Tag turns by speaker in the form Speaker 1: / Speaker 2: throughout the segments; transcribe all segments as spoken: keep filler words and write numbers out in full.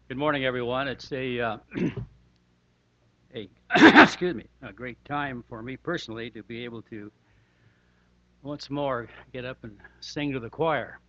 Speaker 1: Good morning, everyone. It's a, uh, a excuse me, a great time for me personally to be able to once more get up and sing to the choir.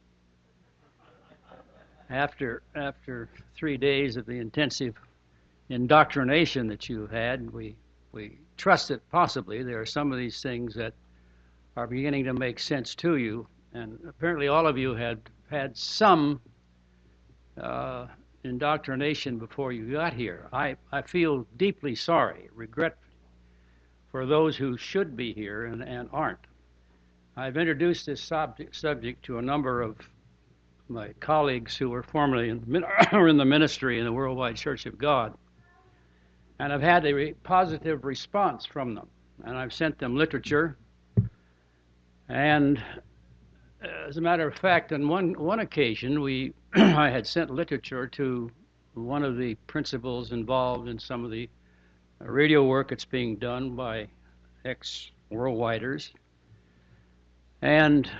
Speaker 1: After after three days of the intensive indoctrination that you had, we we trust that possibly there are some of these things that are beginning to make sense to you, and apparently all of you had had some. Uh, indoctrination before you got here. I, I feel deeply sorry, regret for those who should be here and, and aren't. I've introduced this subject, subject to a number of my colleagues who were formerly in, in the ministry in the Worldwide Church of God, and I've had a re- positive response from them. And I've sent them literature, and as a matter of fact, on one, one occasion, we I had sent literature to one of the principals involved in some of the radio work that's being done by ex-worldwiders. And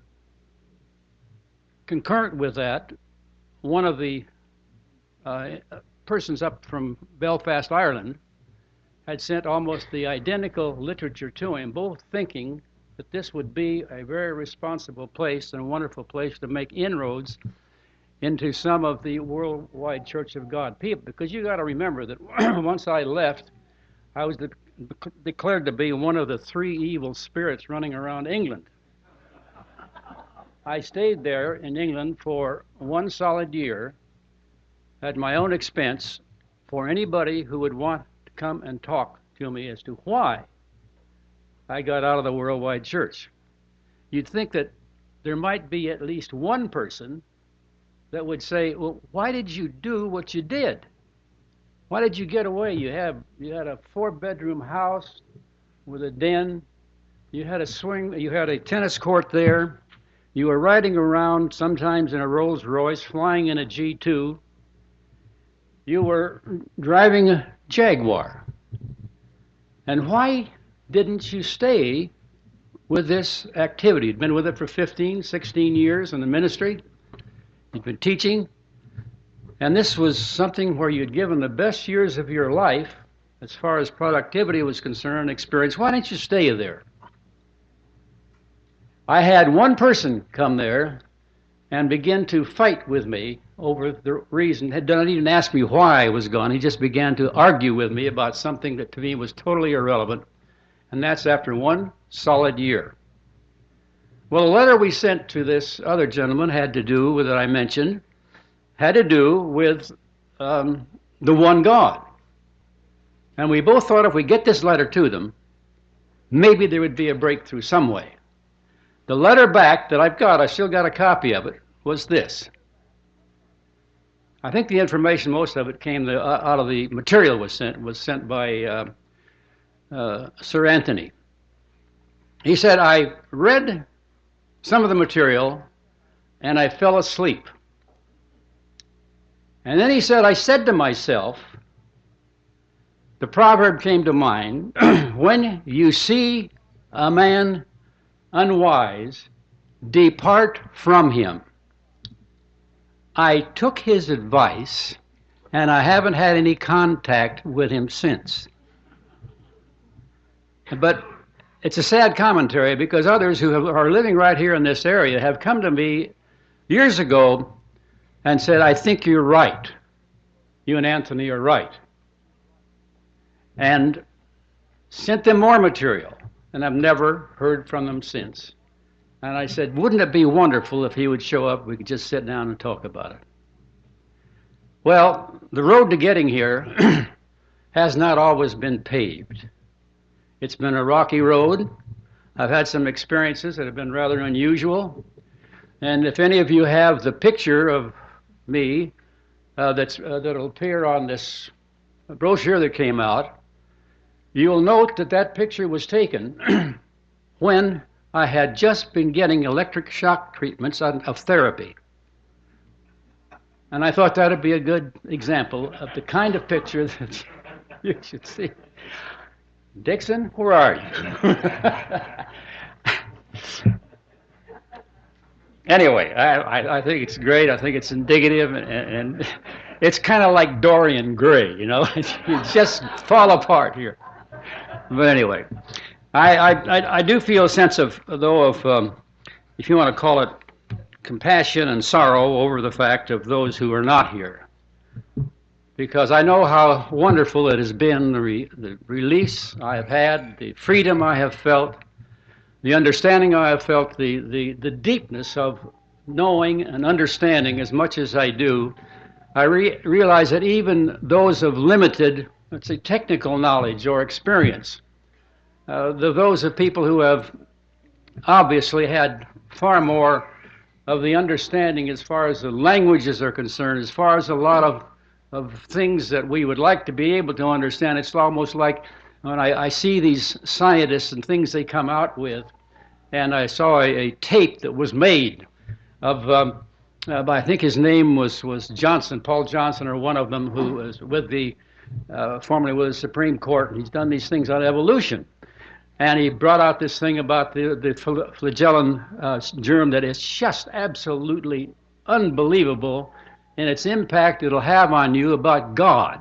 Speaker 1: concurrent with that, one of the uh, persons up from Belfast, Ireland, had sent almost the identical literature to him, both thinking that this would be a very responsible place and a wonderful place to make inroads into some of the Worldwide Church of God people. Because you got to remember that once I left, I was de- declared to be one of the three evil spirits running around England. I stayed there in England for one solid year at my own expense for anybody who would want to come and talk to me as to why I got out of the Worldwide Church. You'd think that there might be at least one person that would say, well, why did you do what you did? Why did you get away? You have you had a four-bedroom house with a den. You had a swing. You had a tennis court there. You were riding around sometimes in a Rolls Royce, flying in a G two. You were driving a Jaguar. And why didn't you stay with this activity? You'd been with it for fifteen, sixteen years in the ministry. You'd been teaching. And this was something where you'd given the best years of your life, as far as productivity was concerned, experience. Why didn't you stay there? I had one person come there and begin to fight with me over the reason. Had not even asked me why I was gone. He just began to argue with me about something that to me was totally irrelevant. And that's after one solid year. Well, the letter we sent to this other gentleman had to do with, that I mentioned, had to do with um, the one God. And we both thought if we get this letter to them, maybe there would be a breakthrough some way. The letter back that I've got, I still got a copy of it, was this. I think the information, most of it came the, uh, out of the material was sent, was sent by uh, uh, Sir Anthony. He said, I read some of the material and I fell asleep. And then he said, I said to myself, the proverb came to mind, when you see a man unwise, depart from him. I took his advice, and I haven't had any contact with him since. But it's a sad commentary because others who have, are living right here in this area have come to me years ago and said, I think you're right. You and Anthony are right. And sent them more material, and I've never heard from them since. And I said, wouldn't it be wonderful if he would show up, we could just sit down and talk about it. Well, the road to getting here has not always been paved. It's been a rocky road. I've had some experiences that have been rather unusual. And if any of you have the picture of me uh, that's, uh, that'll appear on this brochure that came out, you'll note that that picture was taken when I had just been getting electric shock treatments of therapy. And I thought that would be a good example of the kind of picture that you should see. Dixon, where are you? Anyway, I, I, I think it's great. I think it's indicative, and, and it's kind of like Dorian Gray, you know. You just fall apart here. But anyway, I, I, I do feel a sense of, though, of, um, if you want to call it, compassion and sorrow over the fact of those who are not here. Because I know how wonderful it has been, the, re, the release I have had, the freedom I have felt, the understanding I have felt, the, the, the deepness of knowing and understanding as much as I do. I re- realize that even those of limited, let's say, technical knowledge or experience, uh, the, those of people who have obviously had far more of the understanding as far as the languages are concerned, as far as a lot of, of things that we would like to be able to understand. It's almost like when I, I see these scientists and things they come out with, and I saw a, a tape that was made of, um, uh, I think his name was, was Johnson, Paul Johnson, or one of them, who was with the, uh, formerly with the Supreme Court, and he's done these things on evolution. And he brought out this thing about the, the flagellum uh, germ that is just absolutely unbelievable in its impact it'll have on you about God.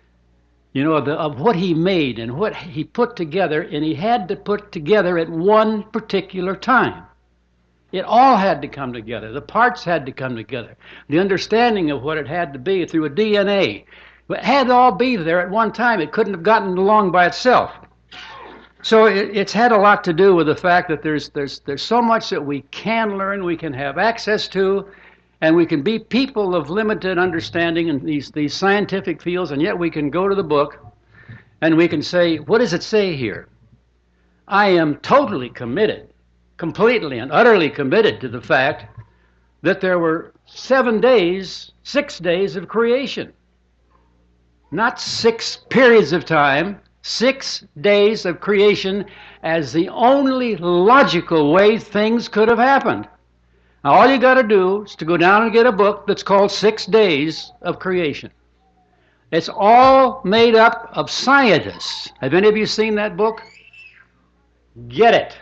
Speaker 1: You know, the, of what he made and what he put together, and he had to put together at one particular time. It all had to come together. The parts had to come together. The understanding of what it had to be through a D N A. It had to all be there at one time. It couldn't have gotten along by itself. So it, it's had a lot to do with the fact that there's, there's, there's so much that we can learn, we can have access to, and we can be people of limited understanding in these, these scientific fields, and yet we can go to the book and we can say, what does it say here? I am totally committed, completely and utterly committed to the fact that there were seven days, six days of creation. Not six periods of time, six days of creation as the only logical way things could have happened. Now, all you got to do is to go down and get a book that's called Six Days of Creation. It's all made up of scientists. Have any of you seen that book? Get it.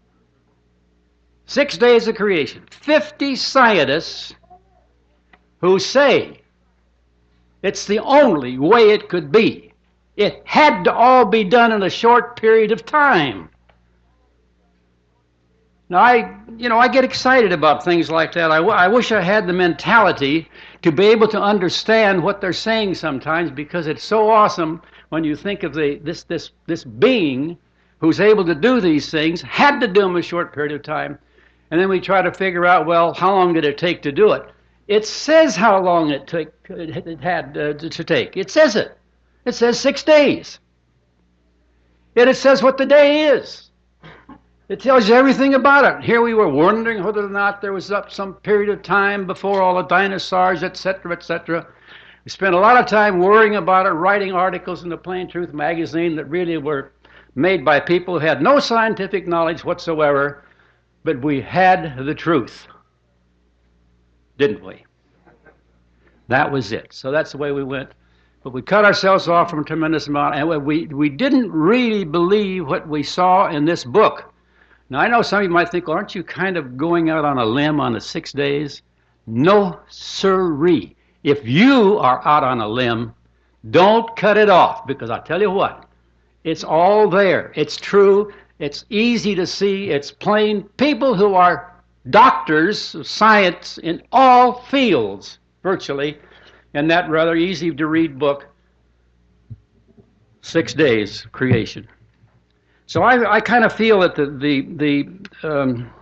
Speaker 1: Six Days of Creation. Fifty scientists who say it's the only way it could be. It had to all be done in a short period of time. Now, I, you know, I get excited about things like that. I, w- I wish I had the mentality to be able to understand what they're saying sometimes, because it's so awesome when you think of the this this this being who's able to do these things, had to do them in a short period of time, and then we try to figure out, well, how long did it take to do it? It says how long it took, it had uh, to take. It says it. It says six days. Yet it says what the day is. It tells you everything about it. Here we were wondering whether or not there was up some period of time before all the dinosaurs, et cetera, et cetera. We spent a lot of time worrying about it, writing articles in the Plain Truth magazine that really were made by people who had no scientific knowledge whatsoever, but we had the truth. Didn't we? That was it. So that's the way we went. But we cut ourselves off from a tremendous amount, and we, we didn't really believe what we saw in this book. Now, I know some of you might think, well, aren't you kind of going out on a limb on the six days? No, sirree. If you are out on a limb, don't cut it off, because I tell you what, it's all there. It's true. It's easy to see. It's plain. People who are doctors of science in all fields, virtually, in that rather easy-to-read book, Six Days of Creation. So I, I kind of feel that the the the um,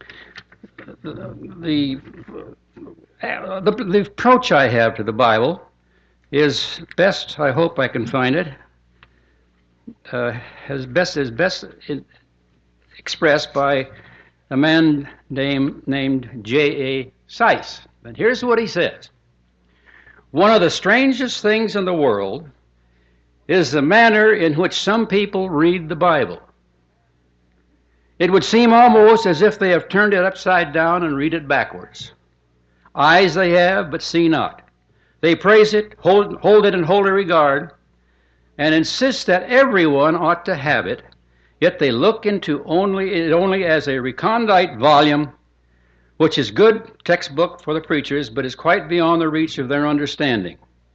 Speaker 1: the, uh, the the approach I have to the Bible is best. I hope I can find it. Uh, as best as best in, expressed by a man named named J A Seiss. And here's what he says. One of the strangest things in the world is the manner in which some people read the Bible. It would seem almost as if they have turned it upside down and read it backwards. Eyes they have, but see not. They praise it, hold, hold it in holy regard, and insist that everyone ought to have it, yet they look into only it only as a recondite volume, which is good textbook for the preachers, but is quite beyond the reach of their understanding.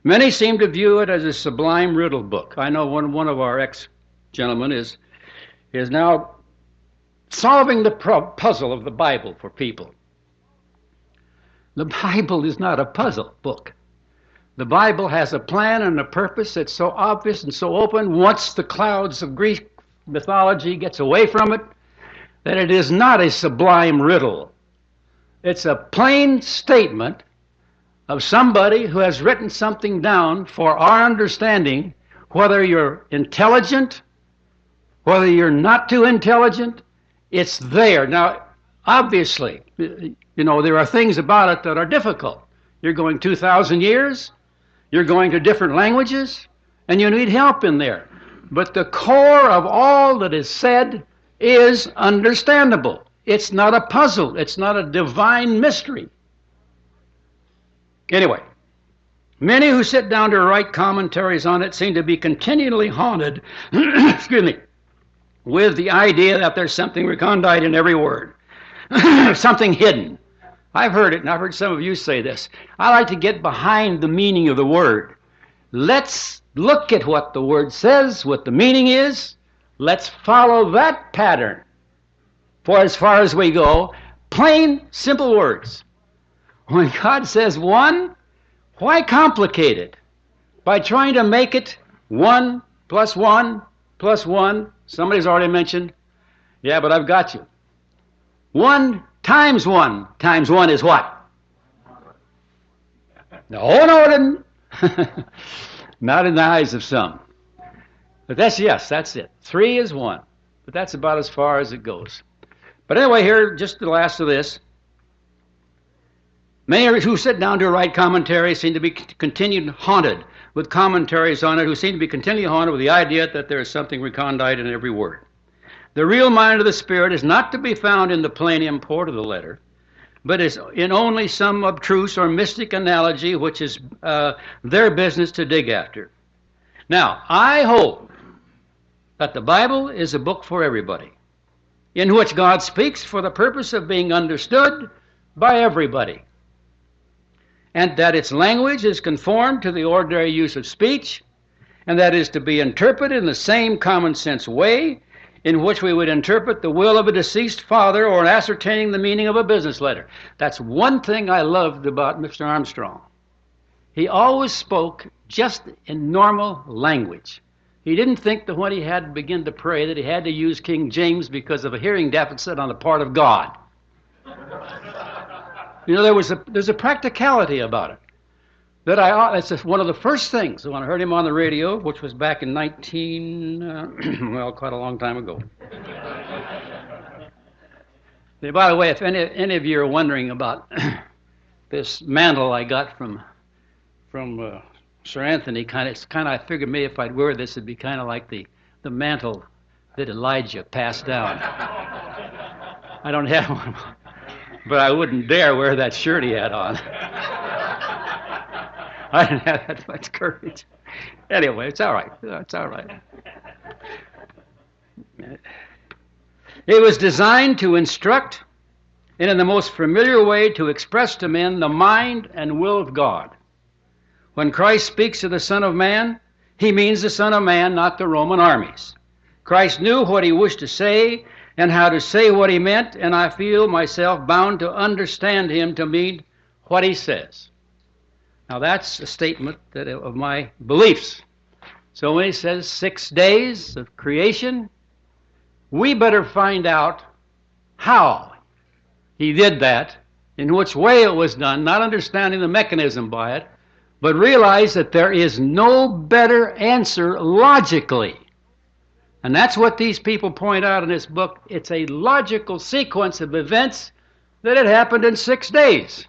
Speaker 1: Many seem to view it as a sublime riddle book. I know one, one of our ex-gentlemen is, is now solving the pro- puzzle of the Bible for people. The Bible is not a puzzle book. The Bible has a plan and a purpose that's so obvious and so open once the clouds of Greek mythology gets away from it, that it is not a sublime riddle. It's a plain statement of somebody who has written something down for our understanding, whether you're intelligent, whether you're not too intelligent, it's there. Now, obviously, you know, there are things about it that are difficult. You're going two thousand years, you're going to different languages, and you need help in there. But the core of all that is said is understandable. It's not a puzzle. It's not a divine mystery. Anyway, many who sit down to write commentaries on it seem to be continually haunted, excuse me, with the idea that there's something recondite in every word, something hidden. I've heard it, and I've heard some of you say this. I like to get behind the meaning of the word. Let's look at what the word says, what the meaning is. Let's follow that pattern. For as far as we go, plain, simple words. When God says one, why complicate it? By trying to make it one plus one plus one. Somebody's already mentioned, yeah, but I've got you. One times one times one is what? No, no, it didn't. Not in the eyes of some. But that's, yes, that's it. Three is one. But that's about as far as it goes. But anyway, here, just the last of this. Many who sit down to write commentaries seem to be continued haunted with commentaries on it, who seem to be continually haunted with the idea that there is something recondite in every word. The real mind of the Spirit is not to be found in the plain import of the letter, but is in only some abstruse or mystic analogy which is uh, their business to dig after. Now, I hope that the Bible is a book for everybody, in which God speaks for the purpose of being understood by everybody, and that its language is conformed to the ordinary use of speech, and that is to be interpreted in the same common sense way in which we would interpret the will of a deceased father or ascertaining the meaning of a business letter. That's one thing I loved about Mister Armstrong. He always spoke just in normal language. He didn't think that when he had to begin to pray that he had to use King James because of a hearing deficit on the part of God. You know, there was a, there's a practicality about it. That I, it's one of the first things when I heard him on the radio, which was back in nineteen, uh, well, quite a long time ago. By the way, if any, any of you are wondering about this mantle I got from from uh, Sir Anthony, kind of, it's kind of, I figured maybe if I'd wear this, it'd be kind of like the, the mantle that Elijah passed down. I don't have one, but I wouldn't dare wear that shirt he had on. I didn't have that much courage. Anyway, it's all right. It's all right. It was designed to instruct and in the most familiar way to express to men the mind and will of God. When Christ speaks of the Son of Man, he means the Son of Man, not the Roman armies. Christ knew what he wished to say and how to say what he meant, and I feel myself bound to understand him to mean what he says. Now that's a statement that of my beliefs. So when he says six days of creation, we better find out how he did that, in which way it was done, not understanding the mechanism by it, but realize that there is no better answer logically. And that's what these people point out in this book. It's a logical sequence of events that had happened in six days.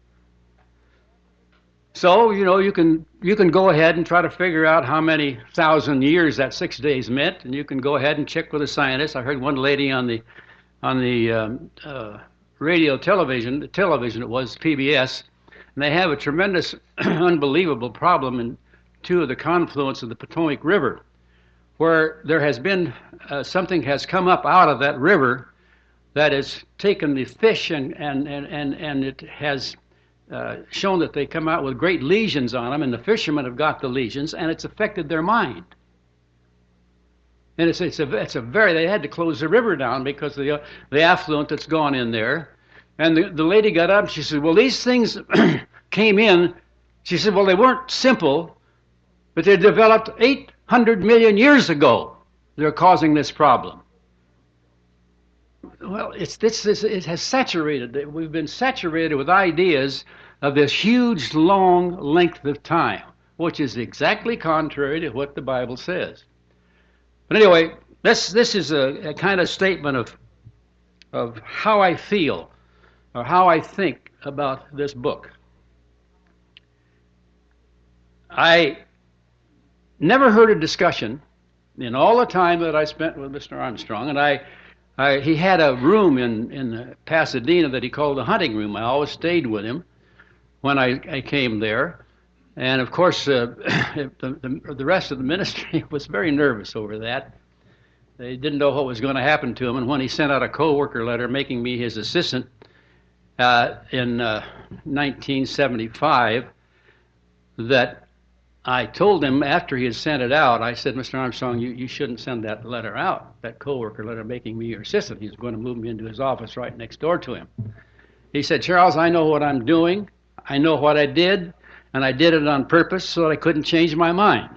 Speaker 1: So, you know, you can you can go ahead and try to figure out how many thousand years that six days meant, and you can go ahead and check with a scientist. I heard one lady on the on the um, uh, radio television, the television it was, P B S, and they have a tremendous, unbelievable problem in two of the confluence of the Potomac River, where there has been uh, something has come up out of that river that has taken the fish and and and and, and it has uh, shown that they come out with great lesions on them, and the fishermen have got the lesions, and it's affected their mind. And it's it's a it's a very they had to close the river down because of the the affluent that's gone in there. And the, the lady got up and she said, well, these things came in. She said, well, they weren't simple, but they developed eight hundred million years ago. They're causing this problem. Well, it's this, this it has saturated. We've been saturated with ideas of this huge, long length of time, which is exactly contrary to what the Bible says. But anyway, this this is a, a kind of statement of of how I feel or how I think about this book. I never heard a discussion in all the time that I spent with Mister Armstrong, and I, I he had a room in, in Pasadena that he called the hunting room. I always stayed with him when I, I came there. And of course, uh, the, the, the rest of the ministry was very nervous over that. They didn't know what was going to happen to him. And when he sent out a co-worker letter making me his assistant uh, in uh, nineteen seventy-five, that I told him after he had sent it out, I said, Mister Armstrong, you, you shouldn't send that letter out, that co-worker letter making me your assistant. He's going to move me into his office right next door to him. He said, Charles, I know what I'm doing. I know what I did. And I did it on purpose so that I couldn't change my mind.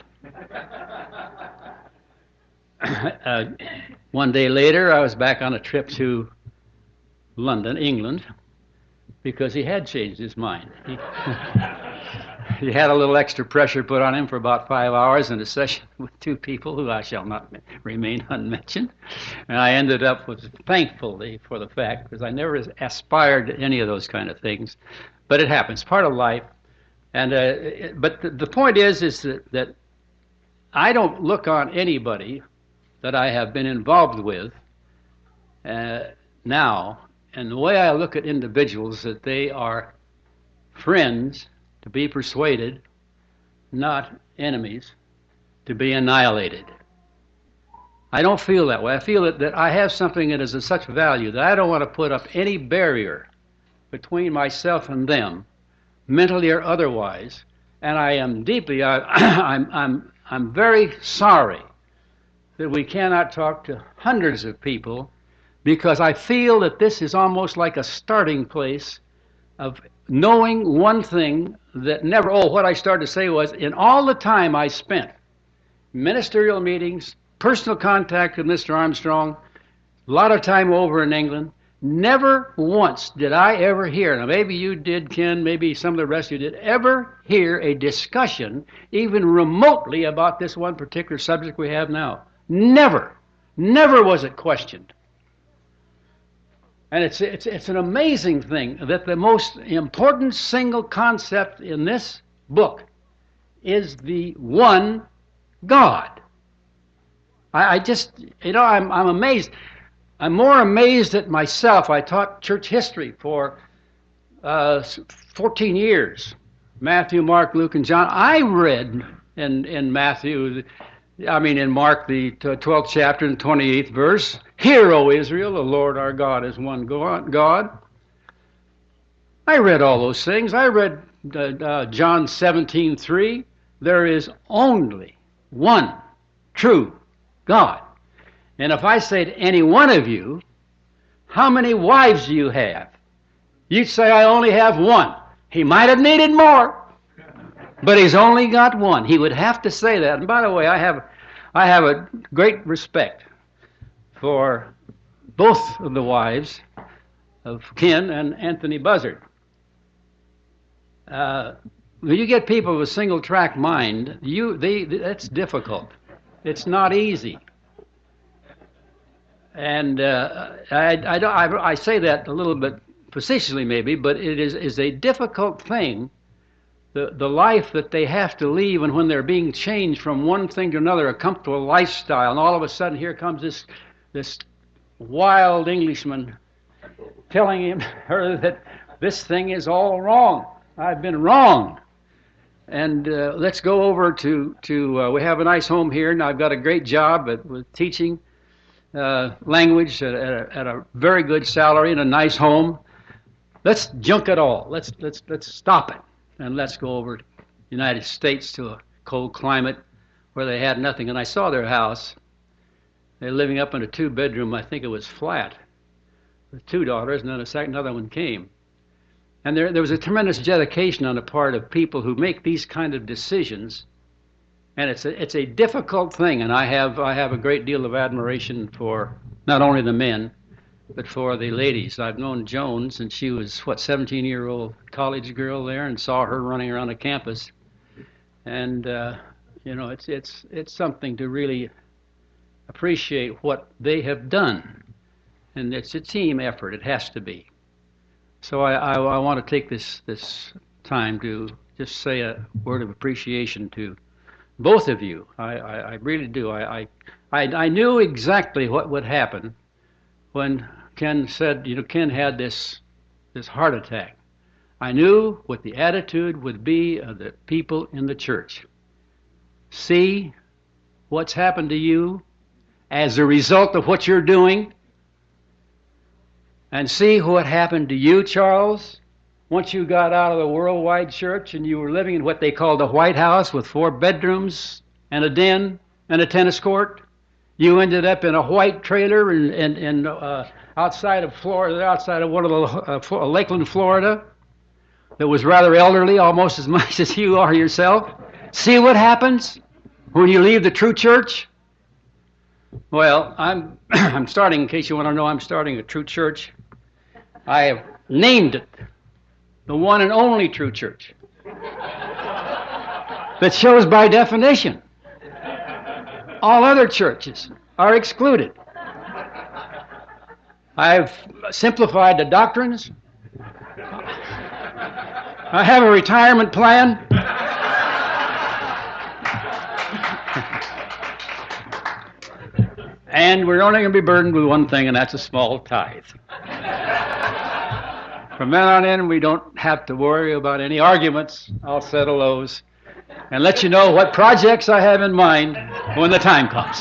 Speaker 1: uh, one day later, I was back on a trip to London, England, because he had changed his mind. He, he had a little extra pressure put on him for about five hours in a session with two people who I shall not remain unmentioned. And I ended up with thankfully for the fact, because I never aspired to any of those kind of things. But it happens, part of life. And uh, but the, the point is, is that, that I don't look on anybody that I have been involved with uh, now, and the way I look at individuals, that they are friends to be persuaded, not enemies to be annihilated. I don't feel that way. I feel that, that I have something that is of such value that I don't want to put up any barrier between myself and them, mentally or otherwise, and I am deeply, I, I'm, I'm, I'm very sorry that we cannot talk to hundreds of people, because I feel that this is almost like a starting place of knowing one thing that never, oh, what I started to say was, in all the time I spent, ministerial meetings, personal contact with Mister Armstrong, a lot of time over in England, never once did I ever hear, now maybe you did, Ken, maybe some of the rest of you did, ever hear a discussion even remotely about this one particular subject we have now. Never. Never was it questioned. And it's, it's, it's an amazing thing that the most important single concept in this book is the one God. I, I just, you know, I'm, I'm amazed. I'm more amazed at myself. I taught church history for uh, fourteen years. Matthew, Mark, Luke, and John. I read in, in Matthew, I mean in Mark, the twelfth chapter and twenty-eighth verse, Hear, O Israel, the Lord our God is one God. I read all those things. I read uh, uh, John seventeen three. There is only one true God. And if I say to any one of you, how many wives do you have? You'd say, I only have one. He might have needed more, but he's only got one. He would have to say that. And by the way, I have, I have a great respect for both of the wives of Ken and Anthony Buzzard. Uh, when you get people with a single-track mind, you, they, that's difficult. It's not easy. And uh, I, I, I, I say that a little bit facetiously maybe, but it is, is a difficult thing, the, the life that they have to lead, and when they're being changed from one thing to another, a comfortable lifestyle, and all of a sudden here comes this, this wild Englishman telling him, her that this thing is all wrong. I've been wrong. And uh, let's go over to, to uh, we have a nice home here, and I've got a great job at, with teaching Uh, language at, at, a, at a very good salary in a nice home. let's junk it all. Let's let's let's stop it, and let's go over to the United States to a cold climate where they had nothing. And I saw their house. They're living up in a two-bedroom, I think it was flat, with two daughters, and then a second, another one came. And there there was a tremendous dedication on the part of people who make these kind of decisions. And it's a, it's a difficult thing, and I have I have a great deal of admiration for not only the men, but for the ladies. I've known Jones, and she was, what, seventeen-year-old college girl there, and saw her running around the campus. And, uh, you know, it's it's it's something to really appreciate what they have done. And it's a team effort. It has to be. So I, I, I want to take this, this time to just say a word of appreciation to both of you. I, I, I really do. I, I, I, I knew exactly what would happen when Ken said, you know, Ken had this, this heart attack. I knew what the attitude would be of the people in the church. See what's happened to you as a result of what you're doing, and see what happened to you, Charles, once you got out of the worldwide church and you were living in what they called the White House with four bedrooms and a den and a tennis court. You ended up in a white trailer in, in, in uh, outside of Florida, outside of one of the uh, Lakeland, Florida, that was rather elderly, almost as much as you are yourself. See what happens when you leave the true church? Well, I'm I'm starting, in case you want to know, I'm starting a true church. I have named it the one and only true church that shows by definition all other churches are excluded. I've simplified the doctrines. I have a retirement plan. And we're only going to be burdened with one thing, and that's a small tithe. From then on in, we don't have to worry about any arguments. I'll settle those and let you know what projects I have in mind when the time comes.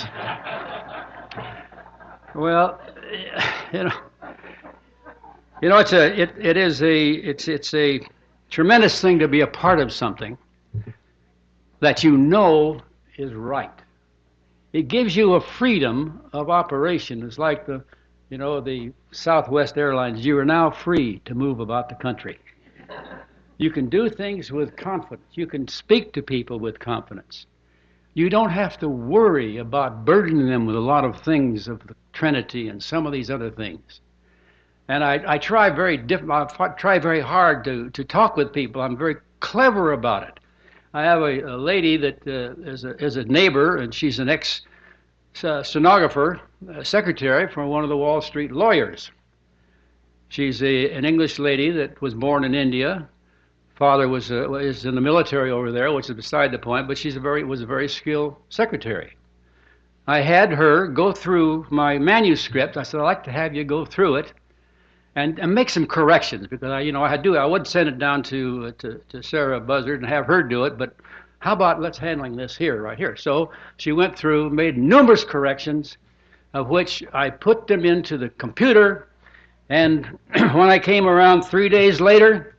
Speaker 1: Well, you know, you know, it's a, it, it is a, it's, it's a tremendous thing to be a part of something that you know is right. It gives you a freedom of operation. It's like the, you know, the Southwest Airlines. You are now free to move about the country. You can do things with confidence. You can speak to people with confidence. You don't have to worry about burdening them with a lot of things of the Trinity and some of these other things. And I, I try very diff- I try very hard to, to talk with people. I'm very clever about it. I have a, a lady that uh, is, a, is a neighbor, and she's an ex uh, stenographer, uh, secretary for one of the Wall Street lawyers. She's a, an English lady that was born in India. Father was uh, is in the military over there, which is beside the point. But she's a very was a very skilled secretary. I had her go through my manuscript. I said, I'd like to have you go through it and, and make some corrections, because I, you know, I do. I would send it down to, uh, to to Sarah Buzzard and have her do it, but how about let's handling this here, right here? So she went through, made numerous corrections, of which I put them into the computer, and when I came around three days later,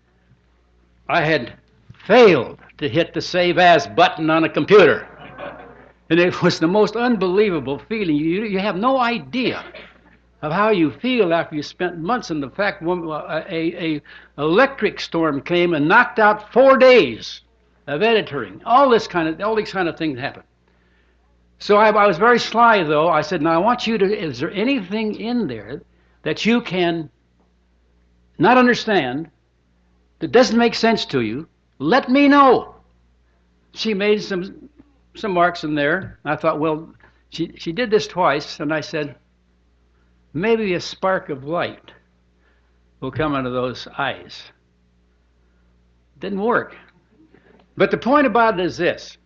Speaker 1: I had failed to hit the Save As button on a computer. And it was the most unbelievable feeling. You, you have no idea of how you feel after you spent months. In the fact, one, a, a, a electric storm came and knocked out four days of editing. All this kind of, all these kind of things happen. So I, I was very sly, though. I said, now I want you to, is there anything in there that you can not understand, that doesn't make sense to you? Let me know. She made some some marks in there. I thought, well, she, she did this twice, and I said, maybe a spark of light will come into those eyes. Didn't work. But the point about it is this.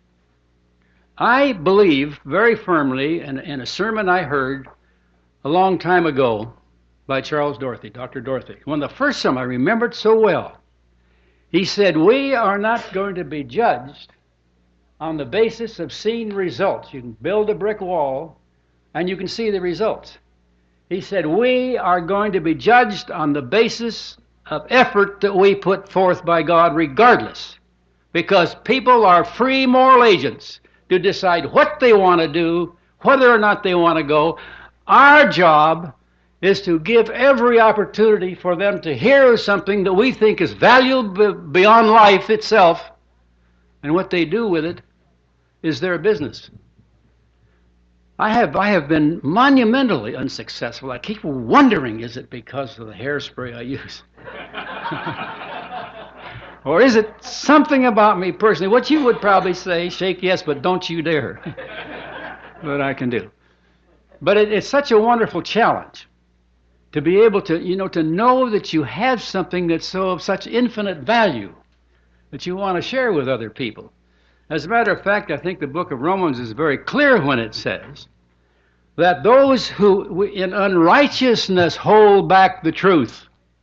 Speaker 1: I believe very firmly in, in a sermon I heard a long time ago by Charles Dorothy, Doctor Dorothy. One of the first some I remembered so well. He said, we are not going to be judged on the basis of seeing results. You can build a brick wall and you can see the results. He said, we are going to be judged on the basis of effort that we put forth by God regardless. Because people are free moral agents to decide what they want to do, whether or not they want to go. Our job is to give every opportunity for them to hear something that we think is valuable beyond life itself, and what they do with it is their business. I have I have been monumentally unsuccessful. I keep wondering, is it because of the hairspray I use? Or is it something about me personally? What you would probably say, shake yes, but don't you dare. But I can do. But it, it's such a wonderful challenge to be able to, you know, to know that you have something that's so of such infinite value that you want to share with other people. As a matter of fact, I think the book of Romans is very clear when it says that those who in unrighteousness hold back the truth,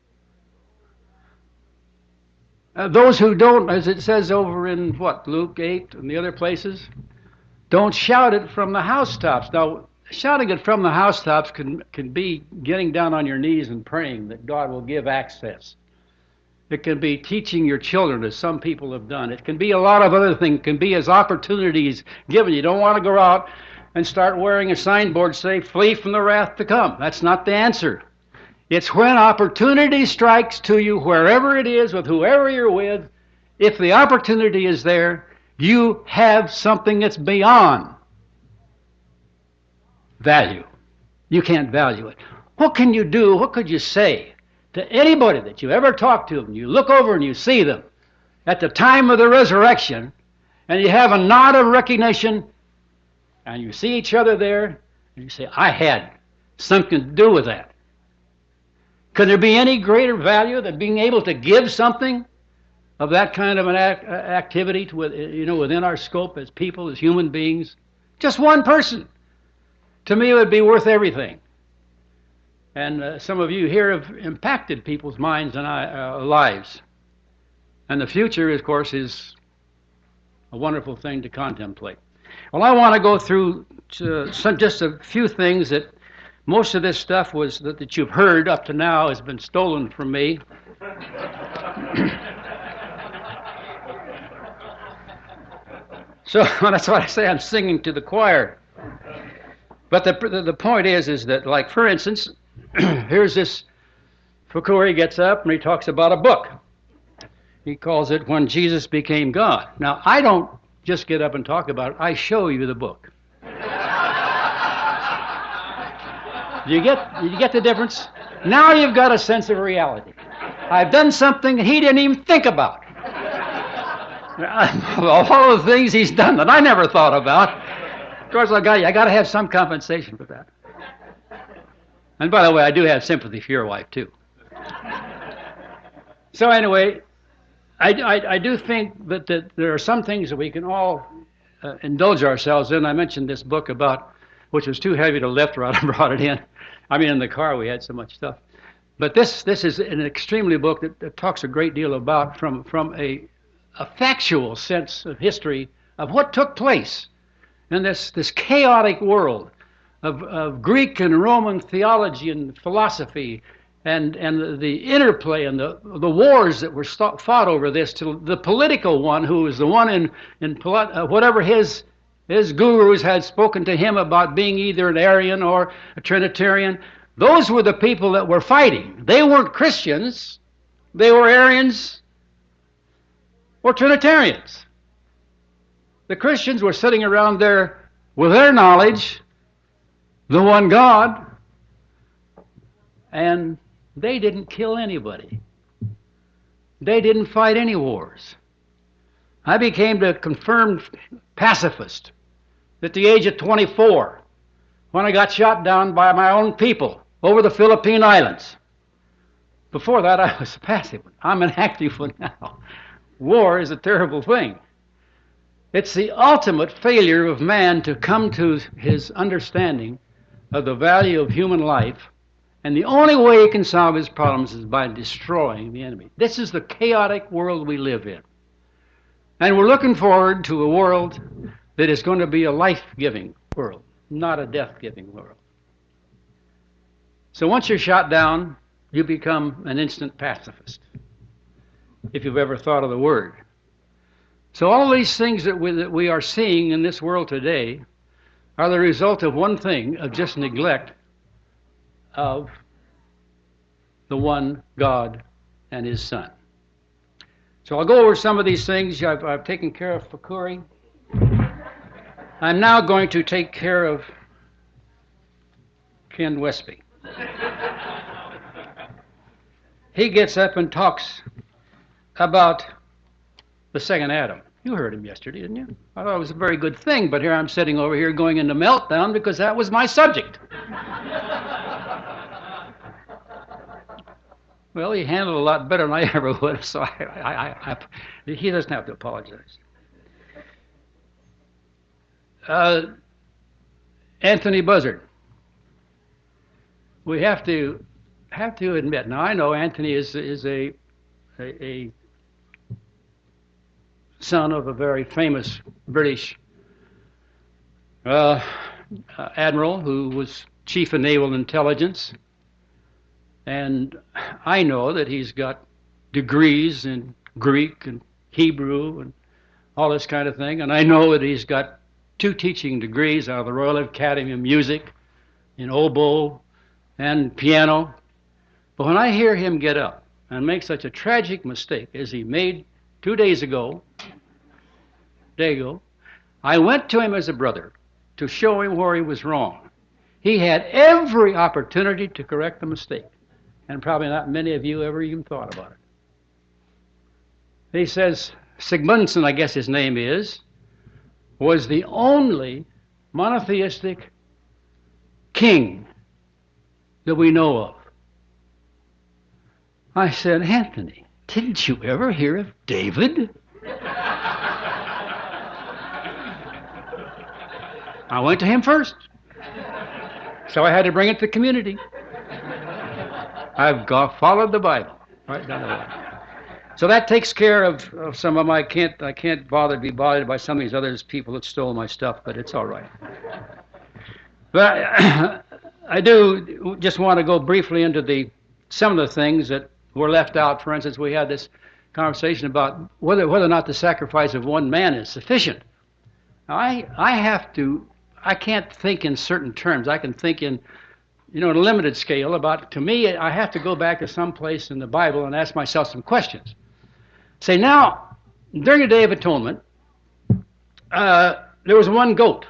Speaker 1: Uh, those who don't, as it says over in, what, Luke eight and the other places, don't shout it from the housetops. Now, shouting it from the housetops can, can be getting down on your knees and praying that God will give access. It can be teaching your children, as some people have done. It can be a lot of other things. It can be as opportunities given. You don't want to go out and start wearing a signboard say, flee from the wrath to come. That's not the answer. It's when opportunity strikes to you, wherever it is, with whoever you're with, if the opportunity is there, you have something that's beyond value. You can't value it. What can you do, what could you say to anybody that you ever talk to, and you look over and you see them at the time of the resurrection, and you have a nod of recognition, and you see each other there, and you say, I had something to do with that. Could there be any greater value than being able to give something of that kind of an act, uh, activity to, you know, within our scope as people, as human beings? Just one person. To me, it would be worth everything. And uh, some of you here have impacted people's minds and uh, lives. And the future, of course, is a wonderful thing to contemplate. Well, I want to go through uh, some, just a few things that most of this stuff was that, that you've heard up to now has been stolen from me. So that's why I say I'm singing to the choir. But the the, the point is, is that, like, for instance, here's this Fukui gets up and he talks about a book. He calls it When Jesus Became God. Now, I don't just get up and talk about it. I show you the book. You get, you get the difference? Now you've got a sense of reality. I've done something he didn't even think about. All the things he's done that I never thought about. Of course, I got, I got to have some compensation for that. And by the way, I do have sympathy for your wife, too. So anyway, I, I, I do think that, that there are some things that we can all uh, indulge ourselves in. I mentioned this book about, which was too heavy to lift, right? I brought it in. I mean, in the car we had so much stuff. But this this is an extremely book that, that talks a great deal about, from, from a, a factual sense of history of what took place in this, this chaotic world of, of Greek and Roman theology and philosophy, and, and the interplay and the, the wars that were st- fought over this, to the political one, who was the one in, in uh, whatever his His gurus had spoken to him about being either an Arian or a Trinitarian. Those were the people that were fighting. They weren't Christians. They were Arians or Trinitarians. The Christians were sitting around there with their knowledge, the one God, and they didn't kill anybody. They didn't fight any wars. I became a confirmed pacifist at the age of twenty-four, when I got shot down by my own people over the Philippine Islands. Before that, I was a passive one. I'm an active one now. War is a terrible thing. It's the ultimate failure of man to come to his understanding of the value of human life, and the only way he can solve his problems is by destroying the enemy. This is the chaotic world we live in. And we're looking forward to a world that is going to be a life-giving world, not a death-giving world. So once you're shot down, you become an instant pacifist, if you've ever thought of the word. So all these things that we, that we are seeing in this world today are the result of one thing, of just neglect of the one God and His Son. So I'll go over some of these things. I've, I've taken care of Fakuri. I'm now going to take care of Ken Westby. He gets up and talks about the second Adam. You heard him yesterday, didn't you? I thought it was a very good thing, but here I'm sitting over here going into meltdown because that was my subject. Well, he handled it a lot better than I ever would, so I, I, I, I, he doesn't have to apologize. Uh, Anthony Buzzard. We have to have to admit. Now I know Anthony is is a a, a son of a very famous British uh, uh, admiral who was chief of naval intelligence, and I know that he's got degrees in Greek and Hebrew and all this kind of thing, and I know that he's got two teaching degrees out of the Royal Academy of Music in oboe and piano. But when I hear him get up and make such a tragic mistake as he made two days ago, day ago, I went to him as a brother to show him where he was wrong. He had every opportunity to correct the mistake, and probably not many of you ever even thought about it. He says, Sigmundson, I guess his name is, was the only monotheistic king that we know of. I said, Anthony, didn't you ever hear of David? I went to him first. So I had to bring it to the community. I've got, followed the Bible right down the line. So that takes care of, of some of my, I can't, I can't bother to be bothered by some of these other people that stole my stuff, but it's all right. But I, I do just want to go briefly into the some of the things that were left out. For instance, we had this conversation about whether whether or not the sacrifice of one man is sufficient. Now, I I have to, I can't think in certain terms. I can think in, you know, a limited scale about, to me, I have to go back to some place in the Bible and ask myself some questions. Say, now, during the Day of Atonement, uh, there was one goat,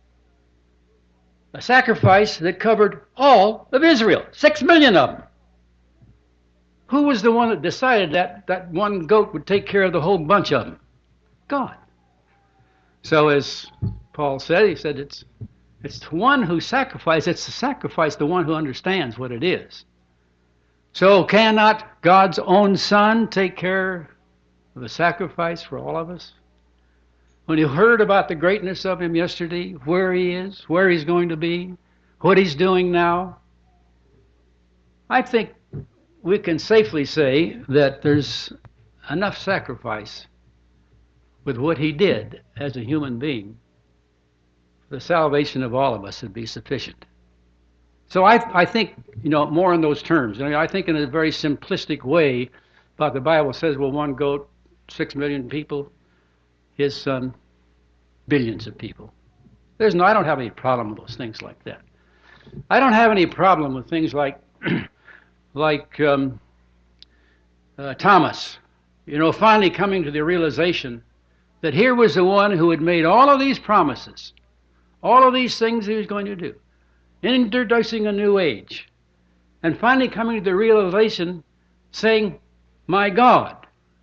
Speaker 1: a sacrifice that covered all of Israel, six million of them. Who was the one that decided that that one goat would take care of the whole bunch of them? God. So as Paul said, he said it's it's the one who sacrificed, it's the sacrifice, the one who understands what it is. So cannot God's own Son take care of the sacrifice for all of us? When you heard about the greatness of him yesterday, where he is, where he's going to be, what he's doing now, I think we can safely say that there's enough sacrifice with what he did as a human being. The salvation of all of us would be sufficient. So I, I think, you know, more in those terms. I mean, I think in a very simplistic way, but the Bible says, well, one goat, six million people, his son, billions of people. There's no, I don't have any problem with those things like that. I don't have any problem with things like, like um, uh, Thomas, you know, finally coming to the realization that here was the one who had made all of these promises, all of these things he was going to do, introducing a new age, and finally coming to the realization, saying, my God,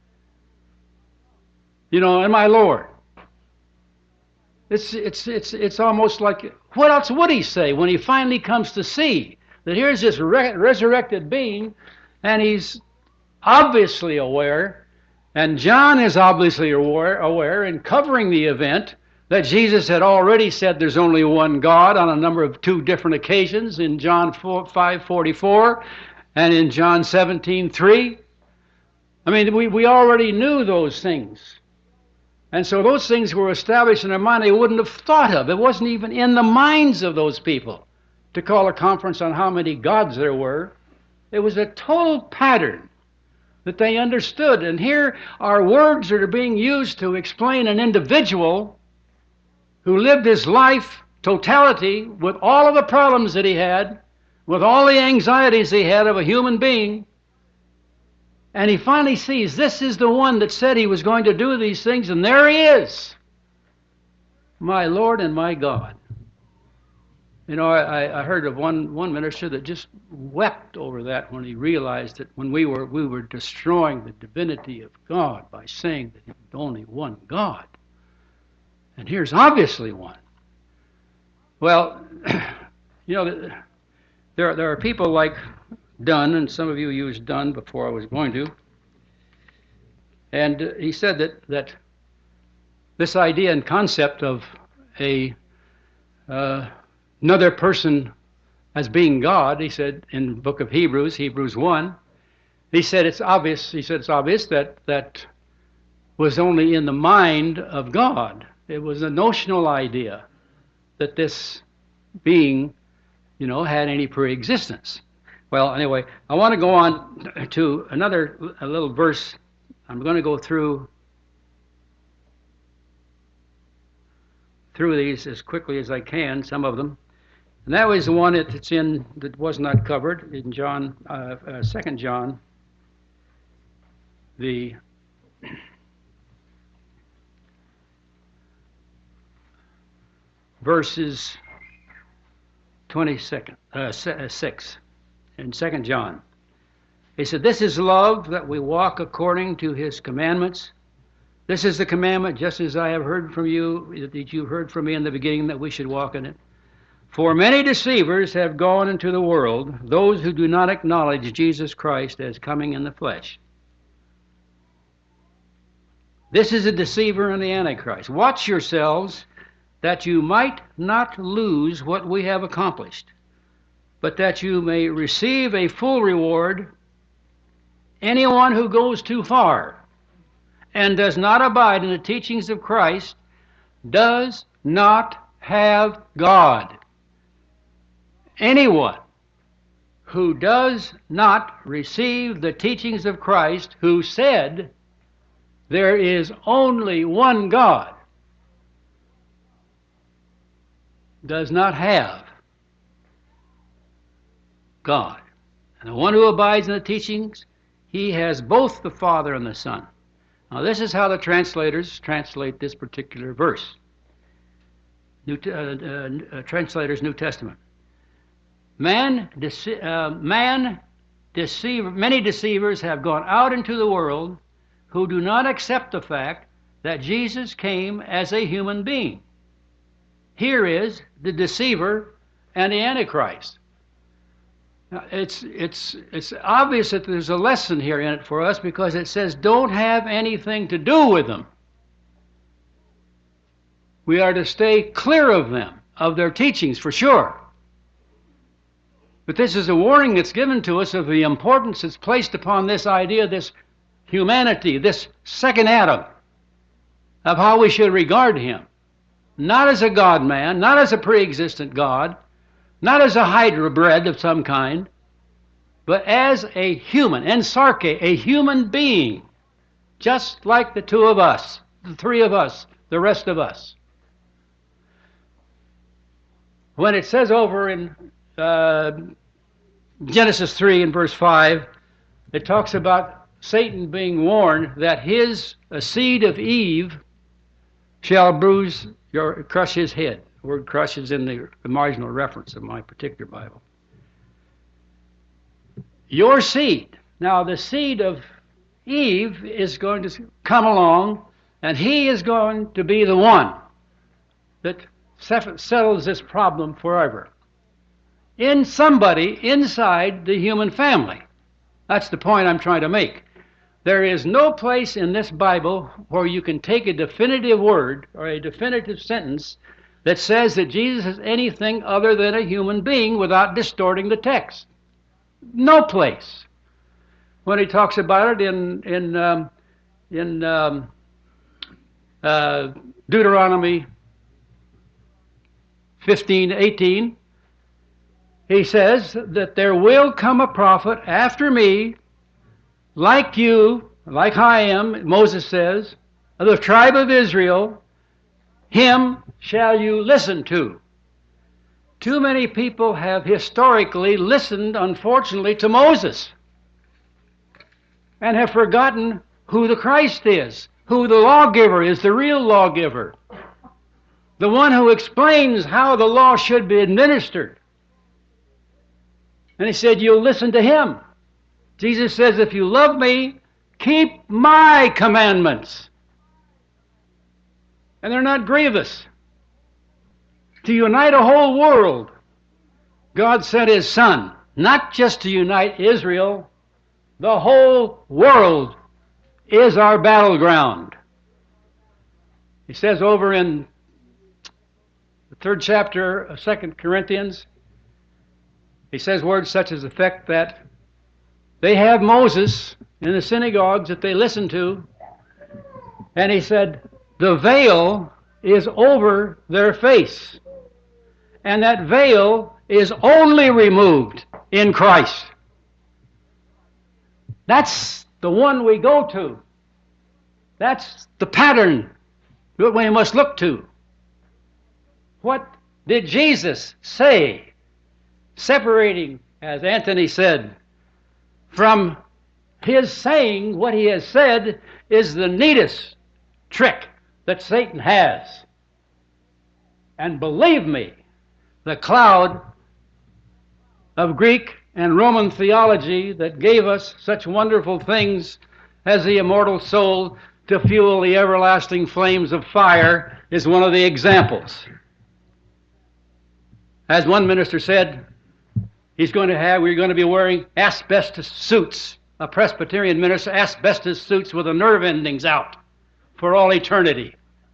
Speaker 1: you know, and my Lord. It's, it's, it's, it's almost like, what else would he say when he finally comes to see that here's this re- resurrected being, and he's obviously aware, and John is obviously aware, aware in covering the event, that Jesus had already said there's only one God on a number of two different occasions, in John five forty-four and in John seventeen three. I mean, we, we already knew those things. And so those things were established in their mind they wouldn't have thought of. It wasn't even in the minds of those people to call a conference on how many gods there were. It was a total pattern that they understood. And here are words that are being used to explain an individual who lived his life totality with all of the problems that he had, with all the anxieties he had of a human being. And he finally sees this is the one that said he was going to do these things, and there he is, my Lord and my God. You know, I, I heard of one, one minister that just wept over that when he realized that when we were we were destroying the divinity of God by saying that there's only one God. And here's obviously one. Well, you know, there, there are people like Dunn, and some of you used Dunn before I was going to. And he said that, that this idea and concept of a uh, another person as being God, he said in the book of Hebrews, Hebrews one, he said it's obvious, he said it's obvious that that was only in the mind of God. It was a notional idea that this being, you know, had any pre-existence. Well, anyway, I want to go on to another a little verse. I'm going to go through through these as quickly as I can, some of them. And that was the one that's in that was not covered in John, uh, uh, Second John, the verses twenty-second, uh, six. In Second John, he said, "This is love, that we walk according to his commandments. This is the commandment, just as I have heard from you, that you heard from me in the beginning, that we should walk in it. For many deceivers have gone into the world, those who do not acknowledge Jesus Christ as coming in the flesh." This is a deceiver and the Antichrist. Watch yourselves, that you might not lose what we have accomplished, but that you may receive a full reward. Anyone who goes too far and does not abide in the teachings of Christ does not have God. Anyone who does not receive the teachings of Christ, who said there is only one God, does not have God. And the one who abides in the teachings, he has both the Father and the Son. Now this is how the translators translate this particular verse. New, uh, uh, uh, translators, New Testament. Man, dece- uh, man deceiver, many deceivers have gone out into the world who do not accept the fact that Jesus came as a human being. Here is the deceiver and the Antichrist. Now, it's it's it's obvious that there's a lesson here in it for us, because it says don't have anything to do with them. We are to stay clear of them, of their teachings, for sure. But this is a warning that's given to us of the importance that's placed upon this idea, this humanity, this second Adam, of how we should regard him. Not as a God-man, not as a pre-existent God, not as a hybrid of some kind, but as a human, ensarche, a human being, just like the two of us, the three of us, the rest of us. When it says over in uh, Genesis three and verse five, it talks about Satan being warned that his a seed of Eve shall bruise your crush his head. The word crush is in the, the marginal reference of my particular Bible. Your seed. Now the seed of Eve is going to come along, and he is going to be the one that settles this problem forever. In somebody inside the human family. That's the point I'm trying to make. There is no place in this Bible where you can take a definitive word or a definitive sentence that says that Jesus is anything other than a human being without distorting the text. No place. When he talks about it in in um, in um, uh, Deuteronomy fifteen, eighteen, he says that there will come a prophet after me, like you, like I am, Moses says, of the tribe of Israel. Him shall you listen to. Too many people have historically listened, unfortunately, to Moses and have forgotten who the Christ is, who the lawgiver is, the real lawgiver, the one who explains how the law should be administered. And he said, you'll listen to him. Jesus says, if you love me, keep my commandments. And they're not grievous. To unite a whole world, God sent His Son, not just to unite Israel. The whole world is our battleground. He says over in the third chapter of Second Corinthians, he says words such as the effect that they have Moses in the synagogues that they listen to, and he said, the veil is over their face. And that veil is only removed in Christ. That's the one we go to. That's the pattern that we must look to. What did Jesus say? Separating, as Anthony said, from his saying what he has said is the neatest trick that Satan has. And believe me, the cloud of Greek and Roman theology that gave us such wonderful things as the immortal soul to fuel the everlasting flames of fire is one of the examples. As one minister said, he's going to have, we're going to be wearing asbestos suits, a Presbyterian minister, asbestos suits with the nerve endings out for all eternity.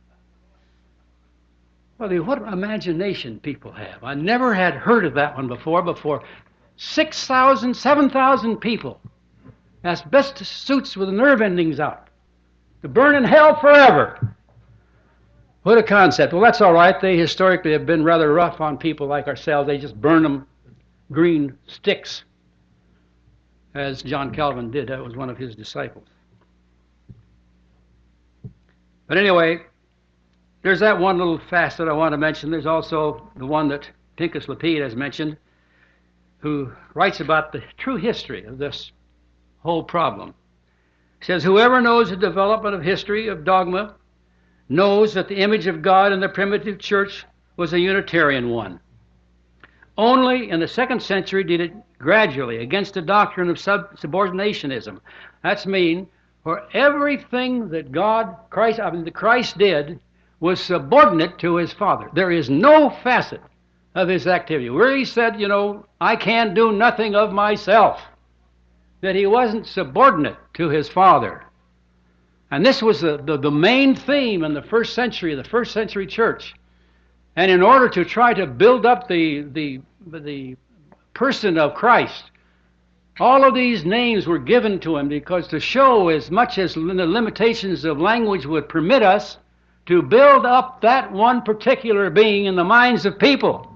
Speaker 1: Well, what imagination people have. I never had heard of that one before, before six thousand, seven thousand people. Asbestos suits with the nerve endings out. To burn in hell forever. What a concept. Well, that's all right. They historically have been rather rough on people like ourselves. They just burn them green sticks, as John Calvin did. That was one of his disciples. But anyway, there's that one little facet I want to mention. There's also the one that Pincus Lapide has mentioned, who writes about the true history of this whole problem. He says, whoever knows the development of history of dogma knows that the image of God in the primitive church was a Unitarian one. Only in the second century did it gradually, against the doctrine of sub- subordinationism. That's mean, for everything that God, Christ, I mean, that Christ did was subordinate to his Father. There is no facet of his activity where he said, you know, I can do nothing of myself, that he wasn't subordinate to his Father. And this was the, the, the main theme in the first century, the first century church. And in order to try to build up the, the, the person of Christ, all of these names were given to him because to show, as much as the limitations of language would permit us, to build up that one particular being in the minds of people.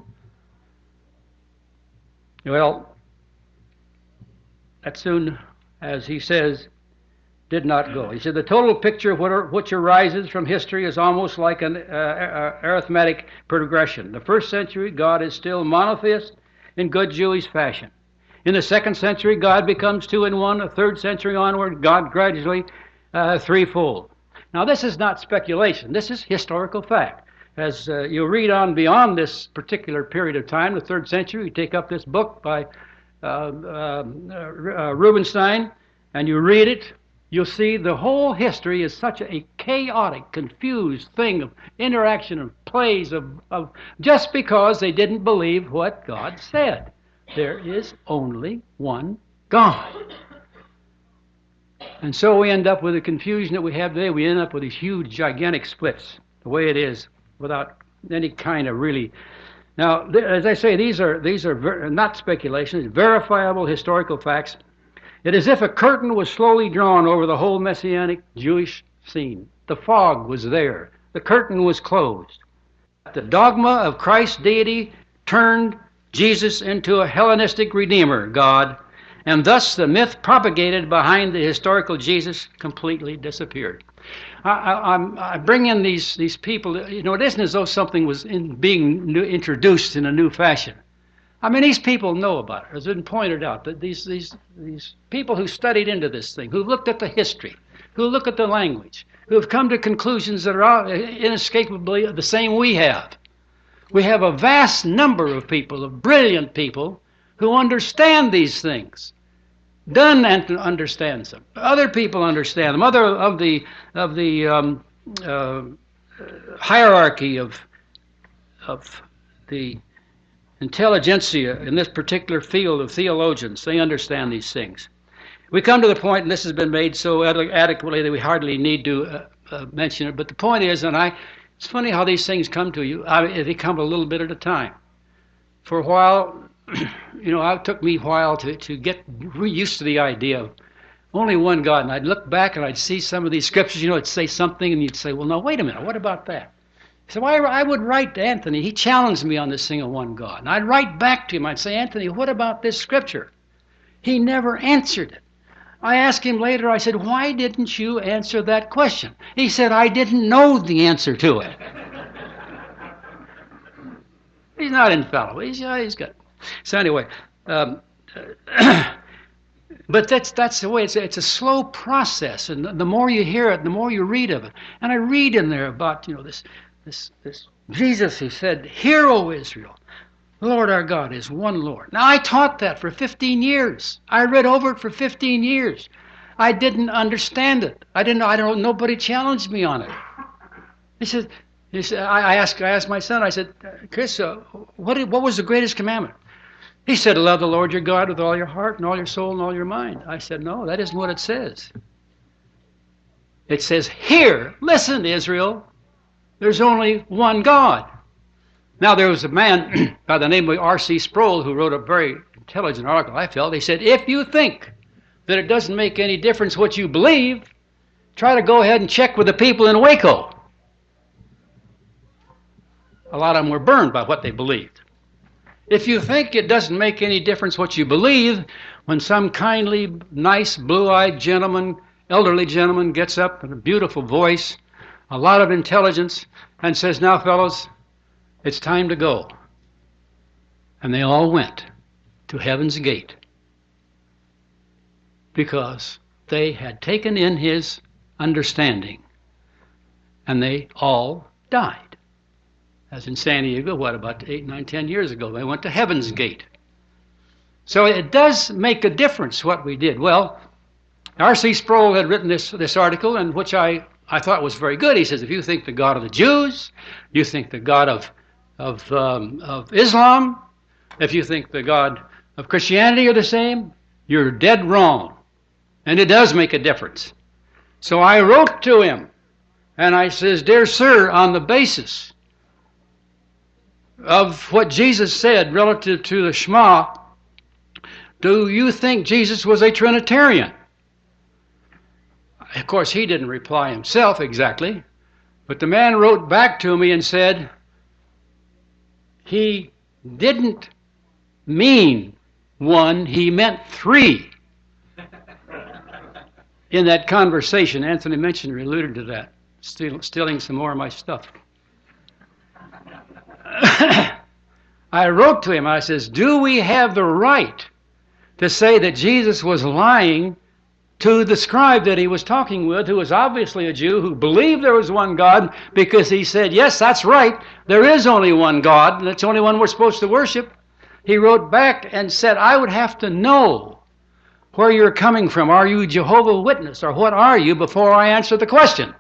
Speaker 1: Well, that soon, as he says, did not go. He said the total picture of what, which arises from history is almost like an uh, arithmetic progression. The first century, God is still monotheist in good Jewish fashion. In the second century, God becomes two in one. The third century onward, God gradually uh, threefold. Now, this is not speculation. This is historical fact. As uh, you read on beyond this particular period of time, the third century, you take up this book by uh, uh, uh, Rubinstein, and you read it, you'll see the whole history is such a chaotic, confused thing of interaction, of plays, of, of just because they didn't believe what God said. There is only one God. And so we end up with the confusion that we have today. We end up with these huge, gigantic splits, the way it is, without any kind of really... Now, th- as I say, these are these are ver- not speculations, verifiable historical facts. It is as if a curtain was slowly drawn over the whole Messianic Jewish scene. The fog was there. The curtain was closed. The dogma of Christ's deity turned Jesus into a Hellenistic Redeemer God, and thus the myth propagated behind the historical Jesus completely disappeared. I, I, I bring in these, these people, you know, it isn't as though something was in, being new, introduced in a new fashion. I mean, these people know about it. It's been pointed out that these, these, these people who studied into this thing, who looked at the history, who look at the language, who have come to conclusions that are inescapably the same we have. We have a vast number of people, of brilliant people, who understand these things. Dunn understands them. Other people understand them. Other of the of the um, uh, hierarchy of of the intelligentsia in this particular field of theologians, they understand these things. We come to the point, and this has been made so ad- adequately that we hardly need to uh, uh, mention it. But the point is, and I, it's funny how these things come to you. I, they come a little bit at a time. For a while, you know, it took me a while to, to get used to the idea of only one God. And I'd look back and I'd see some of these scriptures, you know, it'd say something, and you'd say, well, no, wait a minute, what about that? So I, I would write to Anthony. He challenged me on this thing of one God. And I'd write back to him. I'd say, Anthony, what about this scripture? He never answered it. I asked him later, I said, why didn't you answer that question? He said, I didn't know the answer to it. He's not infallible. He's, uh, he's got... So anyway, um, but that's that's the way. It's a, it's a slow process, and the, the more you hear it, the more you read of it. And I read in there about, you know, this this this Jesus who said, "Hear, O Israel, the Lord our God is one Lord." Now I taught that for fifteen years. I read over it for fifteen years. I didn't understand it. I didn't. I don't. Nobody challenged me on it. He said. He said. I asked. I asked my son. I said, Chris, uh, what what was the greatest commandment? He said, love the Lord your God with all your heart and all your soul and all your mind. I said, no, that isn't what it says. It says, hear, listen, Israel, there's only one God. Now, there was a man by the name of R C Sproul who wrote a very intelligent article, I felt. He said, if you think that it doesn't make any difference what you believe, try to go ahead and check with the people in Waco. A lot of them were burned by what they believed. If you think it doesn't make any difference what you believe, when some kindly, nice, blue-eyed gentleman, elderly gentleman gets up in a beautiful voice, a lot of intelligence, and says, now, fellows, it's time to go. And they all went to heaven's gate because they had taken in his understanding, and they all died. As in San Diego, what, about eight, nine, ten years ago, they went to Heaven's Gate. So it does make a difference what we did. Well, R C Sproul had written this, this article, and which I, I thought was very good. He says, if you think the God of the Jews, you think the God of, of, um, of Islam, if you think the God of Christianity are the same, you're dead wrong. And it does make a difference. So I wrote to him, and I says, dear sir, on the basis of what Jesus said relative to the Shema, do you think Jesus was a Trinitarian? Of course, he didn't reply himself exactly, but the man wrote back to me and said he didn't mean one, he meant three. In that conversation, Anthony mentioned or alluded to that, steal, stealing some more of my stuff. I wrote to him, I says, do we have the right to say that Jesus was lying to the scribe that he was talking with, who was obviously a Jew, who believed there was one God, because he said, yes, that's right, there is only one God, and that's the only one we're supposed to worship. He wrote back and said, I would have to know where you're coming from. Are you Jehovah's Witness, or what are you, before I answer the question?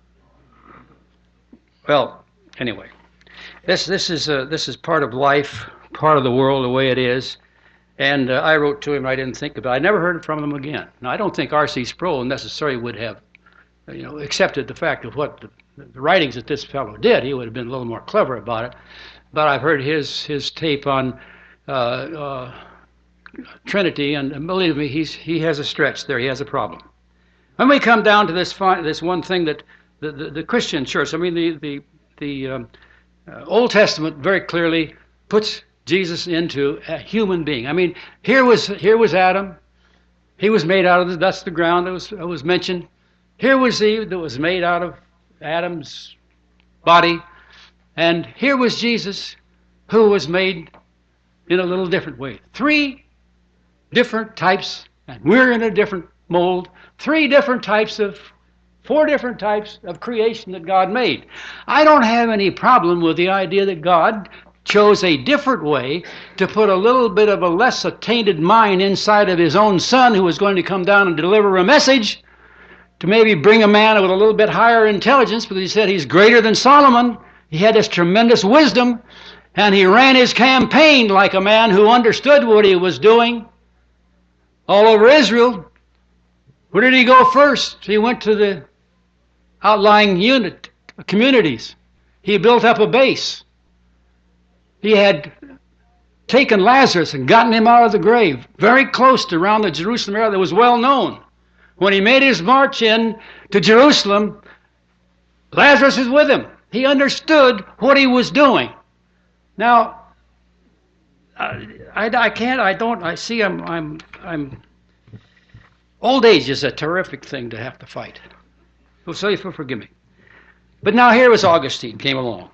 Speaker 1: Well, anyway. This this is uh, this is part of life, part of the world, the way it is. And uh, I wrote to him. I didn't think about it. I never heard from him again. Now, I don't think R C Sproul necessarily would have, you know, accepted the fact of what the, the writings that this fellow did. He would have been a little more clever about it. But I've heard his his tape on uh, uh, Trinity, and, and believe me, he's he has a stretch there. He has a problem. When we come down to this fi- this one thing that the, the, the Christian church, I mean the the the um, Uh, Old Testament very clearly puts Jesus into a human being. I mean, here was here was Adam. He was made out of the dust of the ground that was, that was mentioned. Here was Eve that was made out of Adam's body. And here was Jesus who was made in a little different way. Three different types, and we're in a different mold. Three different types of, four different types of creation that God made. I don't have any problem with the idea that God chose a different way to put a little bit of a less tainted mind inside of his own son who was going to come down and deliver a message to maybe bring a man with a little bit higher intelligence, because he said he's greater than Solomon. He had this tremendous wisdom, and he ran his campaign like a man who understood what he was doing all over Israel. Where did he go first? He went to the outlying unit communities. He built up a base. He had taken Lazarus and gotten him out of the grave, very close to around the Jerusalem area that was well known. When he made his march in to Jerusalem, Lazarus was with him. He understood what he was doing. Now, I, I, I can't, I don't, I see I'm, I'm, I'm, old age is a terrific thing to have to fight. So you forgive me. But now here was Augustine, came along.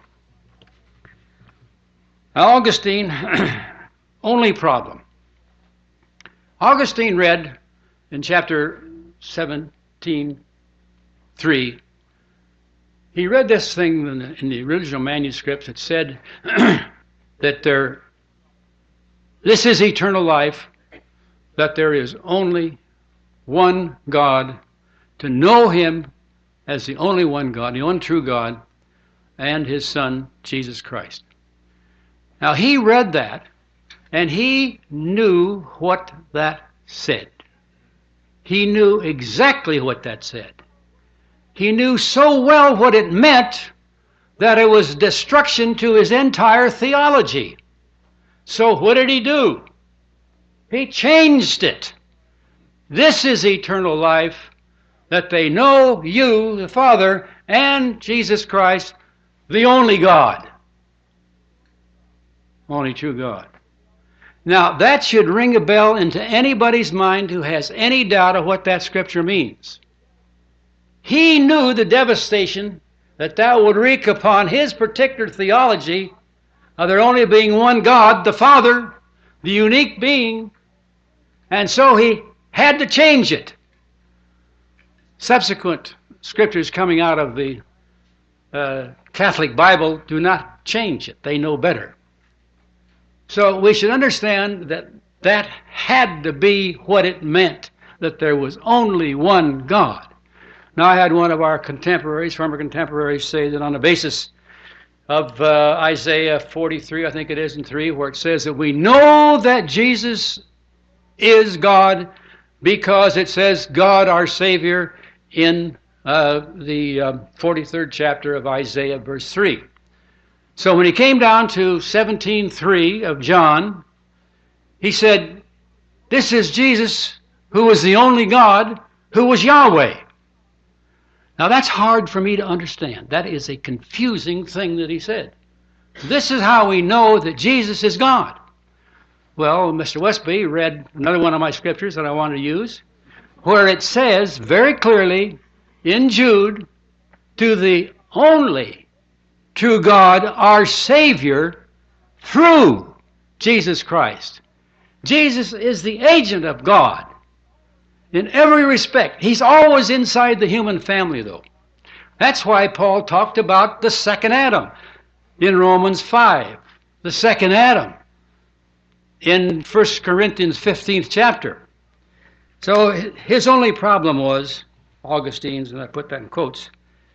Speaker 1: Now, Augustine, only problem. Augustine read in chapter seventeen, three, he read this thing in the, in the original manuscript that said that there, this is eternal life, that there is only one God, to know him as the only one God, the only true God, and his Son, Jesus Christ. Now, he read that, and he knew what that said. He knew exactly what that said. He knew so well what it meant that it was destruction to his entire theology. So what did he do? He changed it. This is eternal life, that they know you, the Father, and Jesus Christ, the only God. Only true God. Now, that should ring a bell into anybody's mind who has any doubt of what that scripture means. He knew the devastation that that would wreak upon his particular theology of there only being one God, the Father, the unique being, and so he had to change it. Subsequent scriptures coming out of the uh, Catholic Bible do not change it. They know better. So we should understand that that had to be what it meant, that there was only one God. Now, I had one of our contemporaries, former contemporaries, say that on the basis of uh, Isaiah forty-three, I think it is, in three, where it says that we know that Jesus is God because it says God our Savior in uh, the uh, forty-third chapter of Isaiah, verse three. So when he came down to seventeen three of John, he said, this is Jesus who was the only God, who was Yahweh. Now that's hard for me to understand. That is a confusing thing that he said. This is how we know that Jesus is God. Well, Mister Westby read another one of my scriptures that I wanted to use, where it says very clearly in Jude, to the only true God, our Savior, through Jesus Christ. Jesus is the agent of God in every respect. He's always inside the human family, though. That's why Paul talked about the second Adam in Romans five, the second Adam in First Corinthians fifteenth chapter. So his only problem was, Augustine's, and I put that in quotes,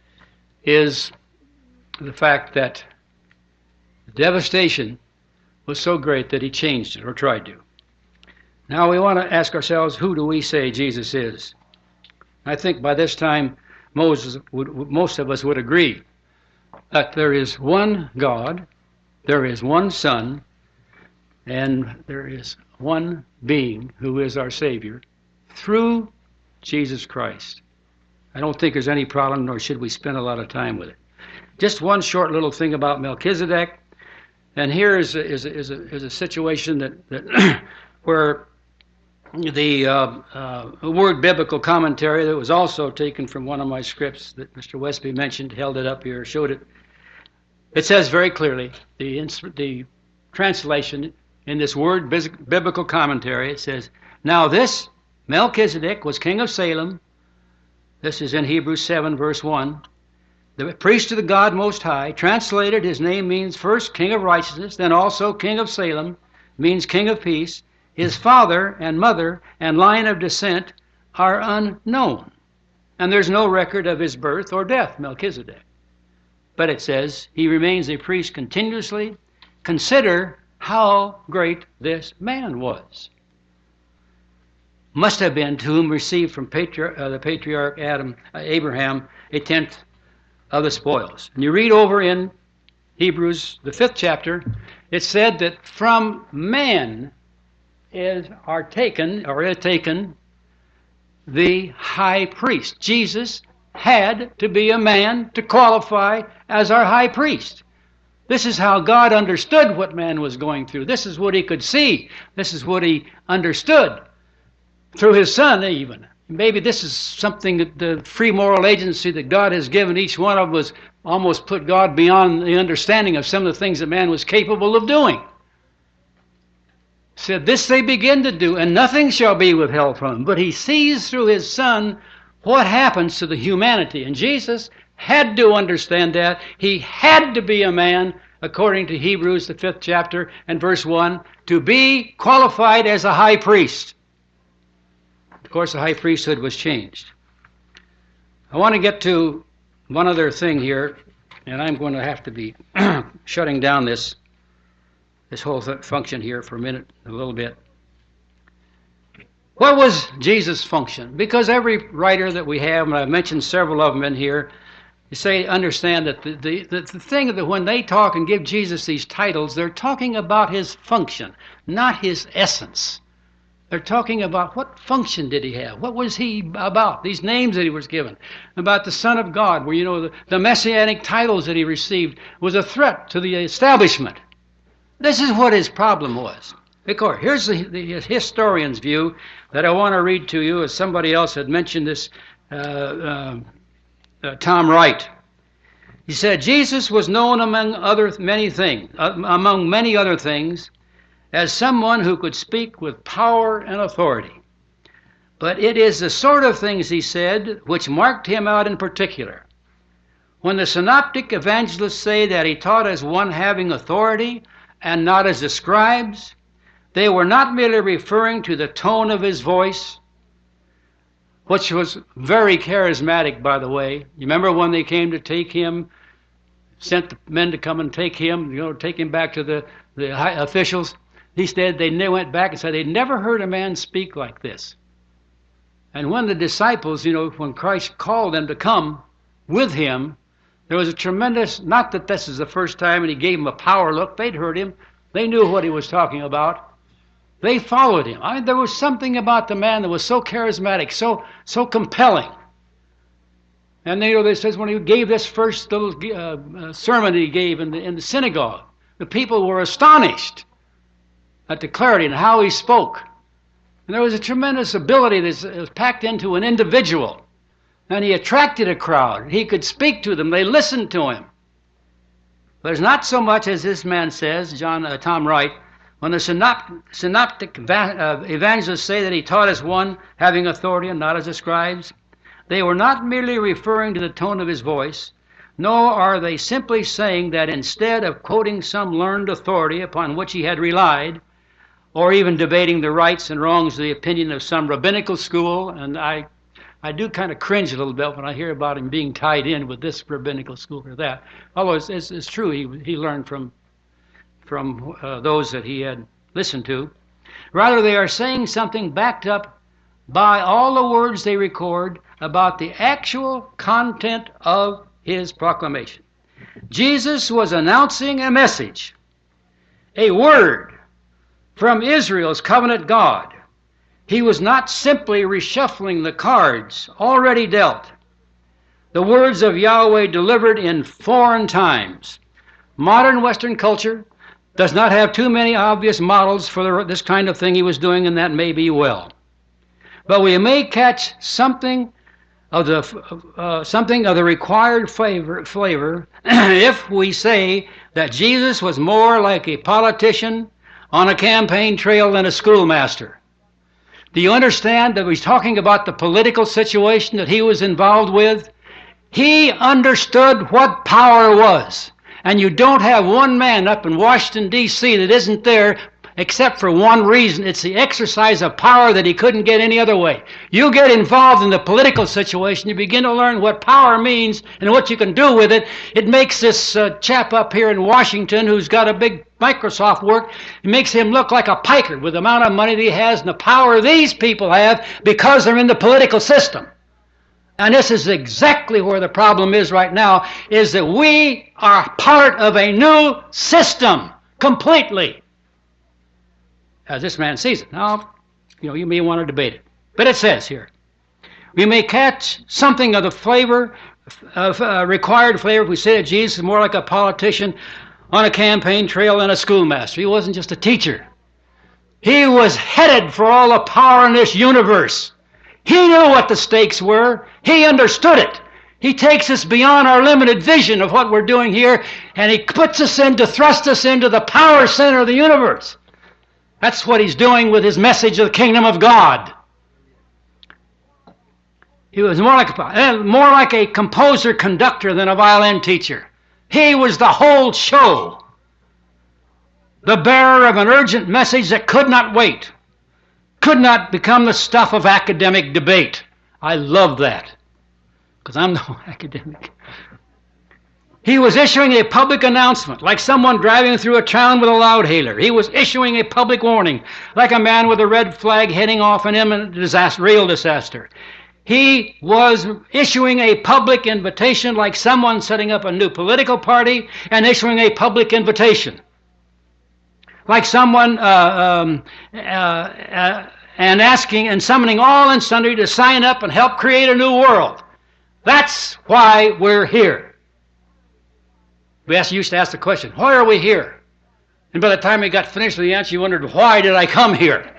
Speaker 1: is the fact that the devastation was so great that he changed it, or tried to. Now we want to ask ourselves, who do we say Jesus is? I think by this time Moses would, most of us would agree that there is one God, there is one Son, and there is one being who is our Savior through Jesus Christ. I don't think there's any problem, nor should we spend a lot of time with it. Just one short little thing about Melchizedek. And here is a, is a, is a, is a situation that, that where the uh, uh, word biblical commentary that was also taken from one of my scripts that Mister Westby mentioned, held it up here, showed it. It says very clearly, the, the translation in this word biblical commentary, it says, now this Melchizedek was king of Salem. This is in Hebrews seven, verse one. The priest of the God Most High. Translated, his name means first king of righteousness, then also king of Salem, means king of peace. His father and mother and line of descent are unknown. And there's no record of his birth or death, Melchizedek. But it says he remains a priest continuously. Consider how great this man was. Must have been to whom received from patri- uh, the patriarch Adam, uh, Abraham a tenth of the spoils. And you read over in Hebrews, the fifth chapter, it said that from man is are taken, or is taken, the high priest. Jesus had to be a man to qualify as our high priest. This is how God understood what man was going through. This is what he could see. This is what he understood through his son even. Maybe this is something that the free moral agency that God has given each one of us almost put God beyond the understanding of some of the things that man was capable of doing. Said, this they begin to do, and nothing shall be withheld from him. But he sees through his son what happens to the humanity. And Jesus had to understand that. He had to be a man, according to Hebrews, the fifth chapter, and verse one, to be qualified as a high priest. Of course, the high priesthood was changed. I want to get to one other thing here, and I'm going to have to be shutting down this this whole th- function here for a minute, a little bit. What was Jesus' function? Because every writer that we have, and I've mentioned several of them in here, you say, understand that the, the, the, the thing that when they talk and give Jesus these titles, they're talking about his function, not his essence. They're talking about what function did he have? What was he about? These names that he was given. About the Son of God, where, you know, the, the messianic titles that he received was a threat to the establishment. This is what his problem was. Of course, here's the, the historian's view that I want to read to you, as somebody else had mentioned this, uh, uh, uh, Tom Wright. He said, Jesus was known among other many things, uh, among many other things, as someone who could speak with power and authority. But it is the sort of things, he said, which marked him out in particular. When the synoptic evangelists say that he taught as one having authority and not as the scribes, they were not merely referring to the tone of his voice, which was very charismatic, by the way. You remember when they came to take him, sent the men to come and take him, you know, take him back to the, the high officials? He said they went back and said they'd never heard a man speak like this. And when the disciples, you know, when Christ called them to come with him, there was a tremendous, not that this is the first time and he gave them a power look, they'd heard him, they knew what he was talking about. They followed him. I mean, there was something about the man that was so charismatic, so so compelling. And they, you know, they says when he gave this first little uh, uh, sermon that he gave in the, in the synagogue, the people were astonished at the clarity and how he spoke. And there was a tremendous ability that was packed into an individual. And he attracted a crowd. He could speak to them. They listened to him. But it's not so much as this man says, John uh, Tom Wright, when the synoptic, synoptic uh, evangelists say that he taught as one having authority and not as the scribes, they were not merely referring to the tone of his voice, nor are they simply saying that instead of quoting some learned authority upon which he had relied, or even debating the rights and wrongs of the opinion of some rabbinical school, and I I do kind of cringe a little bit when I hear about him being tied in with this rabbinical school or that. Although it's, it's, it's true, he he learned from from uh, those that he had listened to. Rather, they are saying something backed up by all the words they record about the actual content of his proclamation. Jesus was announcing a message, a word from Israel's covenant God. He was not simply reshuffling the cards already dealt. The words of Yahweh delivered in foreign times. Modern Western culture does not have too many obvious models for the, this kind of thing he was doing, and that may be well. But we may catch something of the uh, something of the required flavor, flavor if we say that Jesus was more like a politician on a campaign trail than a schoolmaster. Do you understand that he's talking about the political situation that he was involved with? He understood what power was. And you don't have one man up in Washington, D C that isn't there except for one reason. It's the exercise of power that he couldn't get any other way. You get involved in the political situation, you begin to learn what power means and what you can do with it. It makes this uh, chap up here in Washington who's got a big Microsoft work, it makes him look like a piker with the amount of money that he has and the power these people have because they're in the political system. And this is exactly where the problem is right now, is that we are part of a new system completely, as this man sees it. Now, you know, you may want to debate it. But it says here, we may catch something of the flavor, of uh, required flavor, if we say that Jesus is more like a politician on a campaign trail than a schoolmaster. He wasn't just a teacher. He was headed for all the power in this universe. He knew what the stakes were. He understood it. He takes us beyond our limited vision of what we're doing here, and he puts us in to thrust us into the power center of the universe. That's what he's doing with his message of the kingdom of God. He was more like, more like a composer-conductor than a violin teacher. He was the whole show, the bearer of an urgent message that could not wait, could not become the stuff of academic debate. I love that, because I'm no academic. He was issuing a public announcement, like someone driving through a town with a loudhailer. He was issuing a public warning, like a man with a red flag heading off an imminent disaster, rail disaster. He was issuing a public invitation, like someone setting up a new political party and issuing a public invitation. Like someone uh, um, uh, uh, and asking and summoning all and sundry to sign up and help create a new world. That's why we're here. We asked, used to ask the question, why are we here? And by the time we got finished with the answer, you wondered, why did I come here?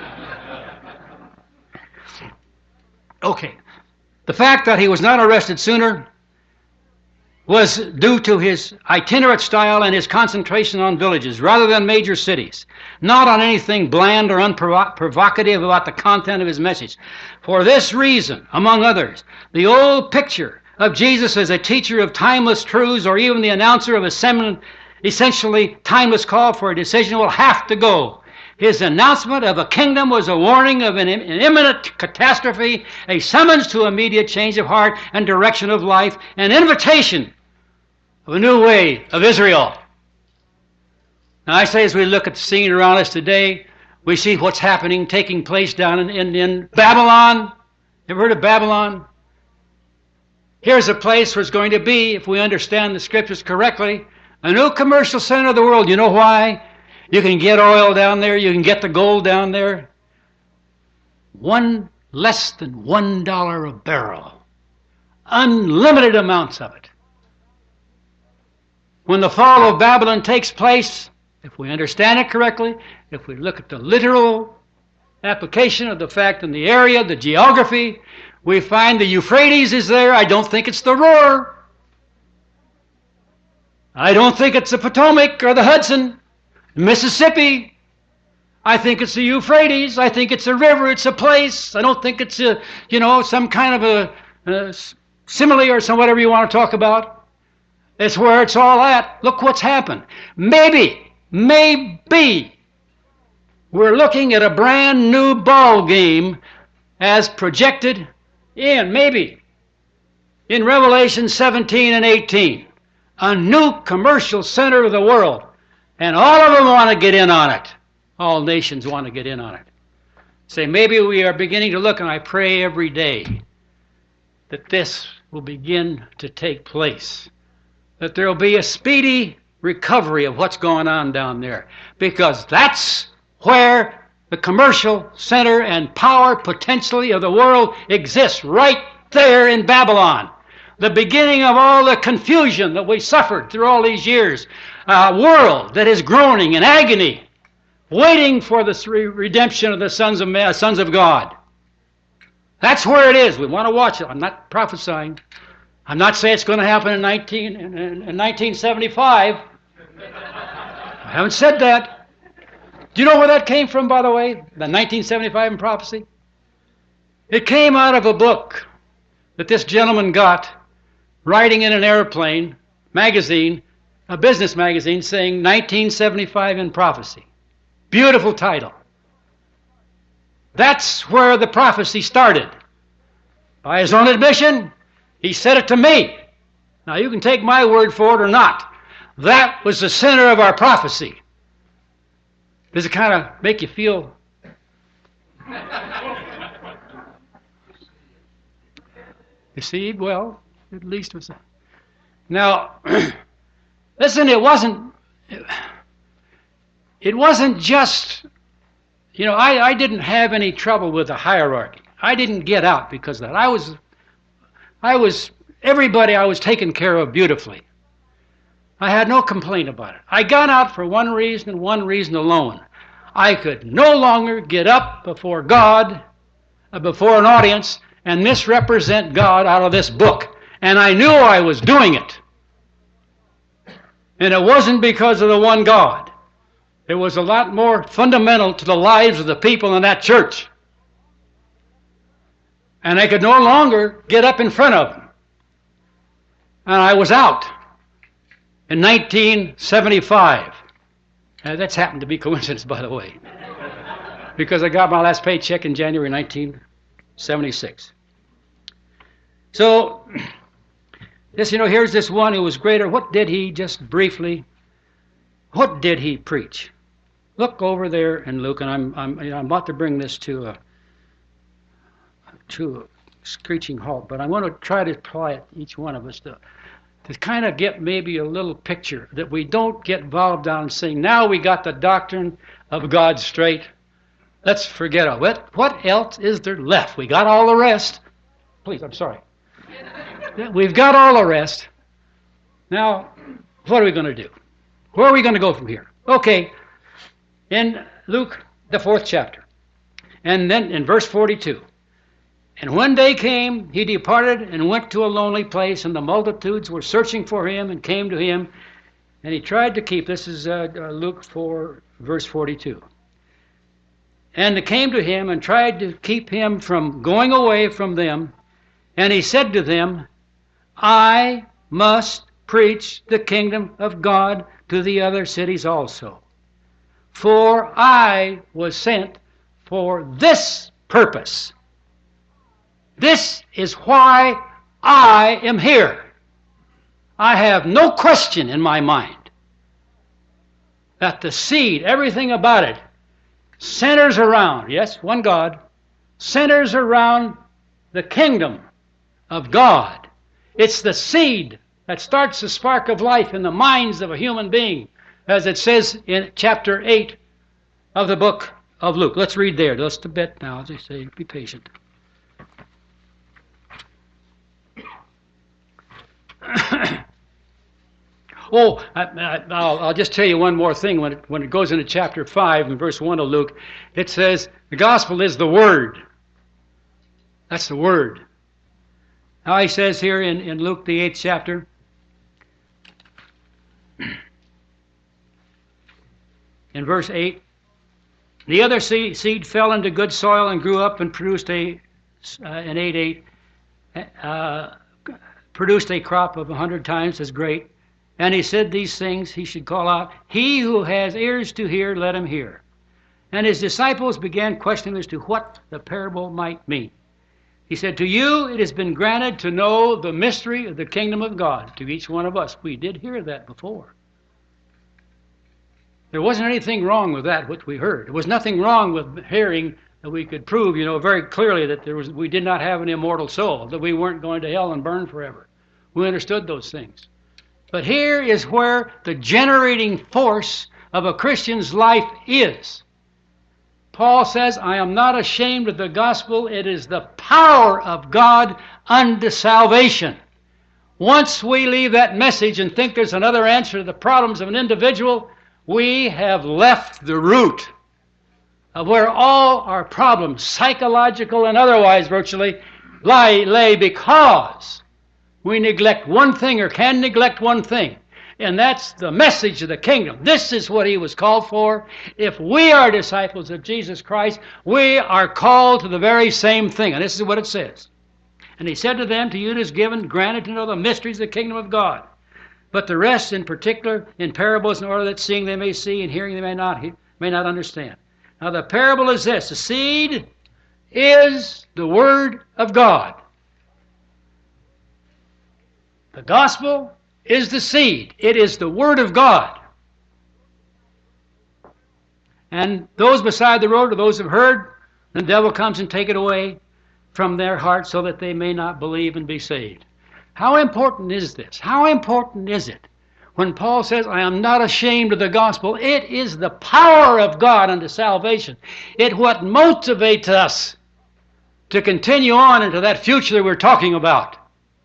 Speaker 1: Okay. The fact that he was not arrested sooner was due to his itinerant style and his concentration on villages rather than major cities, not on anything bland or unprovocative about the content of his message. For this reason, among others, the old picture of Jesus as a teacher of timeless truths or even the announcer of a essentially timeless call for a decision will have to go. His announcement of a kingdom was a warning of an, an imminent catastrophe, a summons to immediate change of heart and direction of life, an invitation of a new way of Israel. Now I say as we look at the scene around us today, we see what's happening, taking place down in, in, in Babylon. Ever heard of Babylon? Here's a place where it's going to be, if we understand the scriptures correctly, a new commercial center of the world. You know why? You can get oil down there. You can get the gold down there. One less than one dollar a barrel. Unlimited amounts of it. When the fall of Babylon takes place, if we understand it correctly, if we look at the literal application of the fact in the area, the geography, we find the Euphrates is there. I don't think it's the Roar. I don't think it's the Potomac or the Hudson. Mississippi. I think it's the Euphrates. I think it's a river. It's a place. I don't think it's a, you know, some kind of a, a simile or some whatever you want to talk about. It's where it's all at. Look what's happened. Maybe, maybe we're looking at a brand new ball game as projected in, maybe, in Revelation seventeen and eighteen. A new commercial center of the world. And all of them want to get in on it. All nations want to get in on it. Say, maybe we are beginning to look, and I pray every day that this will begin to take place. That there will be a speedy recovery of what's going on down there. Because that's where the commercial center and power potentially of the world exists, right there in Babylon. The beginning of all the confusion that we suffered through all these years. A world that is groaning in agony, waiting for the redemption of the sons of man, sons of God. That's where it is. We want to watch it. I'm not prophesying. I'm not saying it's going to happen in, nineteen, in, in nineteen seventy-five. I haven't said that. Do you know where that came from, by the way? The nineteen seventy-five in prophecy? It came out of a book that this gentleman got, writing in an airplane magazine, a business magazine, saying nineteen seventy-five in prophecy. Beautiful title. That's where the prophecy started. By his own admission, he said it to me. Now you can take my word for it or not. That was the center of our prophecy. Does it kind of make you feel... You see, well, at least it was... Now, listen, it wasn't... It wasn't just... You know, I, I didn't have any trouble with the hierarchy. I didn't get out because of that. I was... I was... Everybody I was taken care of beautifully. I had no complaint about it. I got out for one reason and one reason alone. I could no longer get up before God, uh, before an audience, and misrepresent God out of this book. And I knew I was doing it. And it wasn't because of the one God. It was a lot more fundamental to the lives of the people in that church. And I could no longer get up in front of them. And I was out in nineteen seventy-five. Now, that's happened to be coincidence, by the way, because I got my last paycheck in January nineteen seventy-six. So, this, you know, here's this one who was greater. What did he, just briefly, what did he preach? Look over there in Luke, and I'm I'm I'm about to bring this to a to a screeching halt, but I want to try to apply it, each one of us, to to kind of get maybe a little picture that we don't get involved down and saying, now we got the doctrine of God straight. Let's forget it. What, what else is there left? We got all the rest. Please, I'm sorry. We've got all the rest. Now, what are we going to do? Where are we going to go from here? Okay, in Luke, the fourth chapter, and then in verse forty-two. And when day came, he departed and went to a lonely place, and the multitudes were searching for him and came to him. And he tried to keep, this is uh, uh, Luke four, verse forty-two. And they came to him and tried to keep him from going away from them. And he said to them, I must preach the kingdom of God to the other cities also. For I was sent for this purpose. This is why I am here. I have no question in my mind that the seed, everything about it, centers around, yes, one God, centers around the kingdom of God. It's the seed that starts the spark of life in the minds of a human being, as it says in chapter eight of the book of Luke. Let's read there, just a bit now, as I say, be patient. oh, I, I, I'll, I'll just tell you one more thing. When it, when it goes into chapter five and verse one of Luke, it says the gospel is the Word. That's the Word. Now he says here in, in Luke, the eighth chapter, in verse eight, the other seed, seed fell into good soil and grew up and produced a, uh, an eight eight, uh, produced a crop of a hundred times as great. And he said these things, he should call out, he who has ears to hear, let him hear. And his disciples began questioning as to what the parable might mean. He said, to you it has been granted to know the mystery of the kingdom of God. To each one of us. We did hear that before. There wasn't anything wrong with that, which we heard. There was nothing wrong with hearing that we could prove, you know, very clearly that there was, we did not have an immortal soul, that we weren't going to hell and burn forever. We understood those things. But here is where the generating force of a Christian's life is. Paul says, I am not ashamed of the gospel. It is the power of God unto salvation. Once we leave that message and think there's another answer to the problems of an individual, we have left the root of where all our problems, psychological and otherwise virtually, lie, lay because we neglect one thing or can neglect one thing, and that's the message of the kingdom. This is what he was called for. If we are disciples of Jesus Christ, we are called to the very same thing, and this is what it says. And he said to them, to you it is given, granted to know the mysteries of the kingdom of God, but the rest in particular in parables, in order that seeing they may see and hearing they may not, may not understand. Now the parable is this: the seed is the Word of God. The gospel is the seed. It is the Word of God. And those beside the road are those who have heard, the devil comes and take it away from their heart so that they may not believe and be saved. How important is this? How important is it? When Paul says, I am not ashamed of the gospel, it is the power of God unto salvation. It's what motivates us to continue on into that future that we're talking about.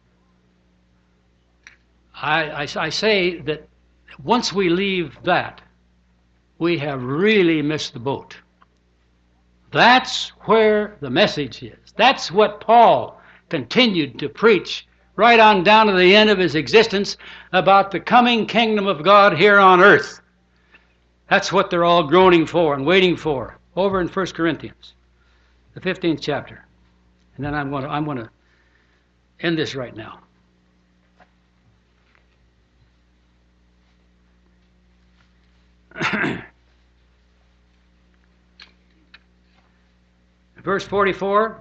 Speaker 1: I, I, I say that once we leave that, we have really missed the boat. That's where the message is. That's what Paul continued to preach right on down to the end of his existence about the coming kingdom of God here on earth. That's what they're all groaning for and waiting for over in First Corinthians, the fifteenth chapter. And then I'm going to, I'm going to end this right now. Verse forty-four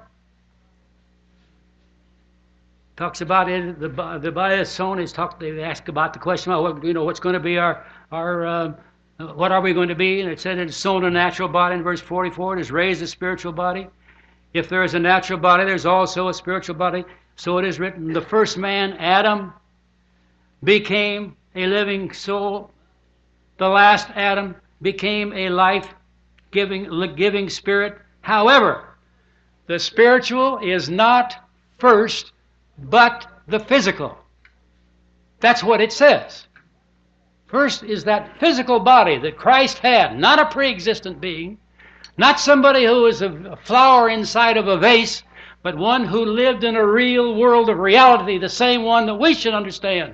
Speaker 1: talks about it. The the bias sown is talk. They ask about the question about what, you know, what's going to be our our uh, what are we going to be? And it said it's sown a natural body in verse forty-four. It is raised a spiritual body. If there is a natural body, there's also a spiritual body. So it is written: the first man, Adam, became a living soul. The last Adam became a life-giving giving spirit. However, the spiritual is not first, but the physical. That's what it says. First is that physical body that Christ had, not a pre-existent being, not somebody who is a flower inside of a vase, but one who lived in a real world of reality, the same one that we should understand.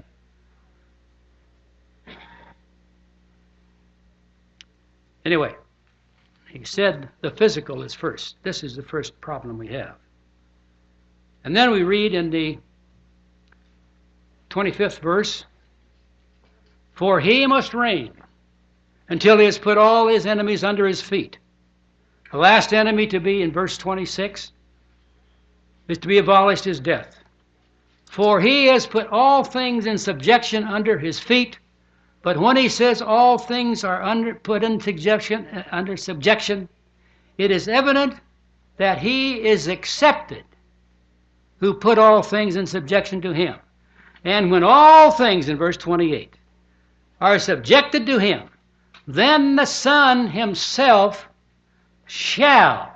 Speaker 1: Anyway, he said the physical is first. This is the first problem we have. And then we read in the twenty-fifth verse, for he must reign until he has put all his enemies under his feet. The last enemy to be in verse twenty-six is to be abolished is death. For he has put all things in subjection under his feet. But when he says all things are under, put in subjection, under subjection, it is evident that he is accepted who put all things in subjection to him. And when all things, in verse twenty-eight, are subjected to him, then the Son himself shall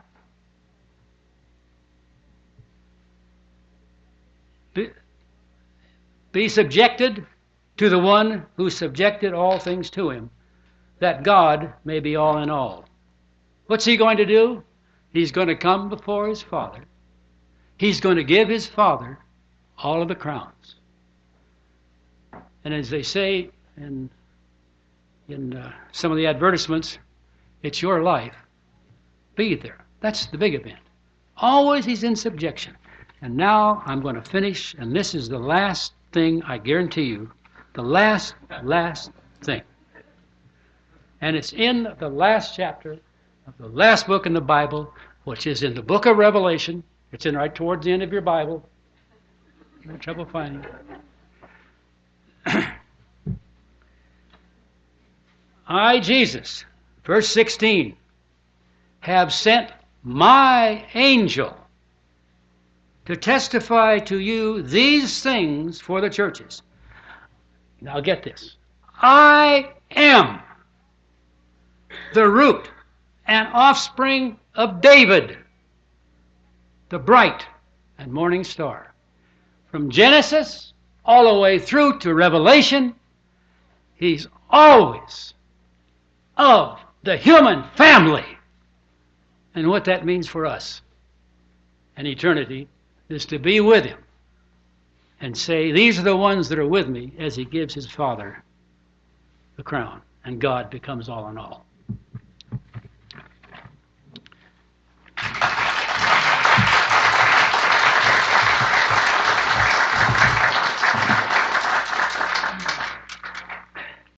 Speaker 1: be, be subjected to the one who subjected all things to him, that God may be all in all. What's he going to do? He's going to come before his Father. He's going to give his Father all of the crowns. And as they say in, in uh, some of the advertisements, it's your life. Be there. That's the big event. Always he's in subjection. And now I'm going to finish, and this is the last thing, I guarantee you, the last, last thing. And it's in the last chapter of the last book in the Bible, which is in the book of Revelation. It's in right towards the end of your Bible. No trouble finding it. I, Jesus, verse sixteen, have sent my angel to testify to you these things for the churches. Now get this. I am the root and offspring of David, the bright and morning star. From Genesis all the way through to Revelation, he's always of the human family. And what that means for us in eternity is to be with him and say, these are the ones that are with me, as he gives his Father the crown, and God becomes all in all.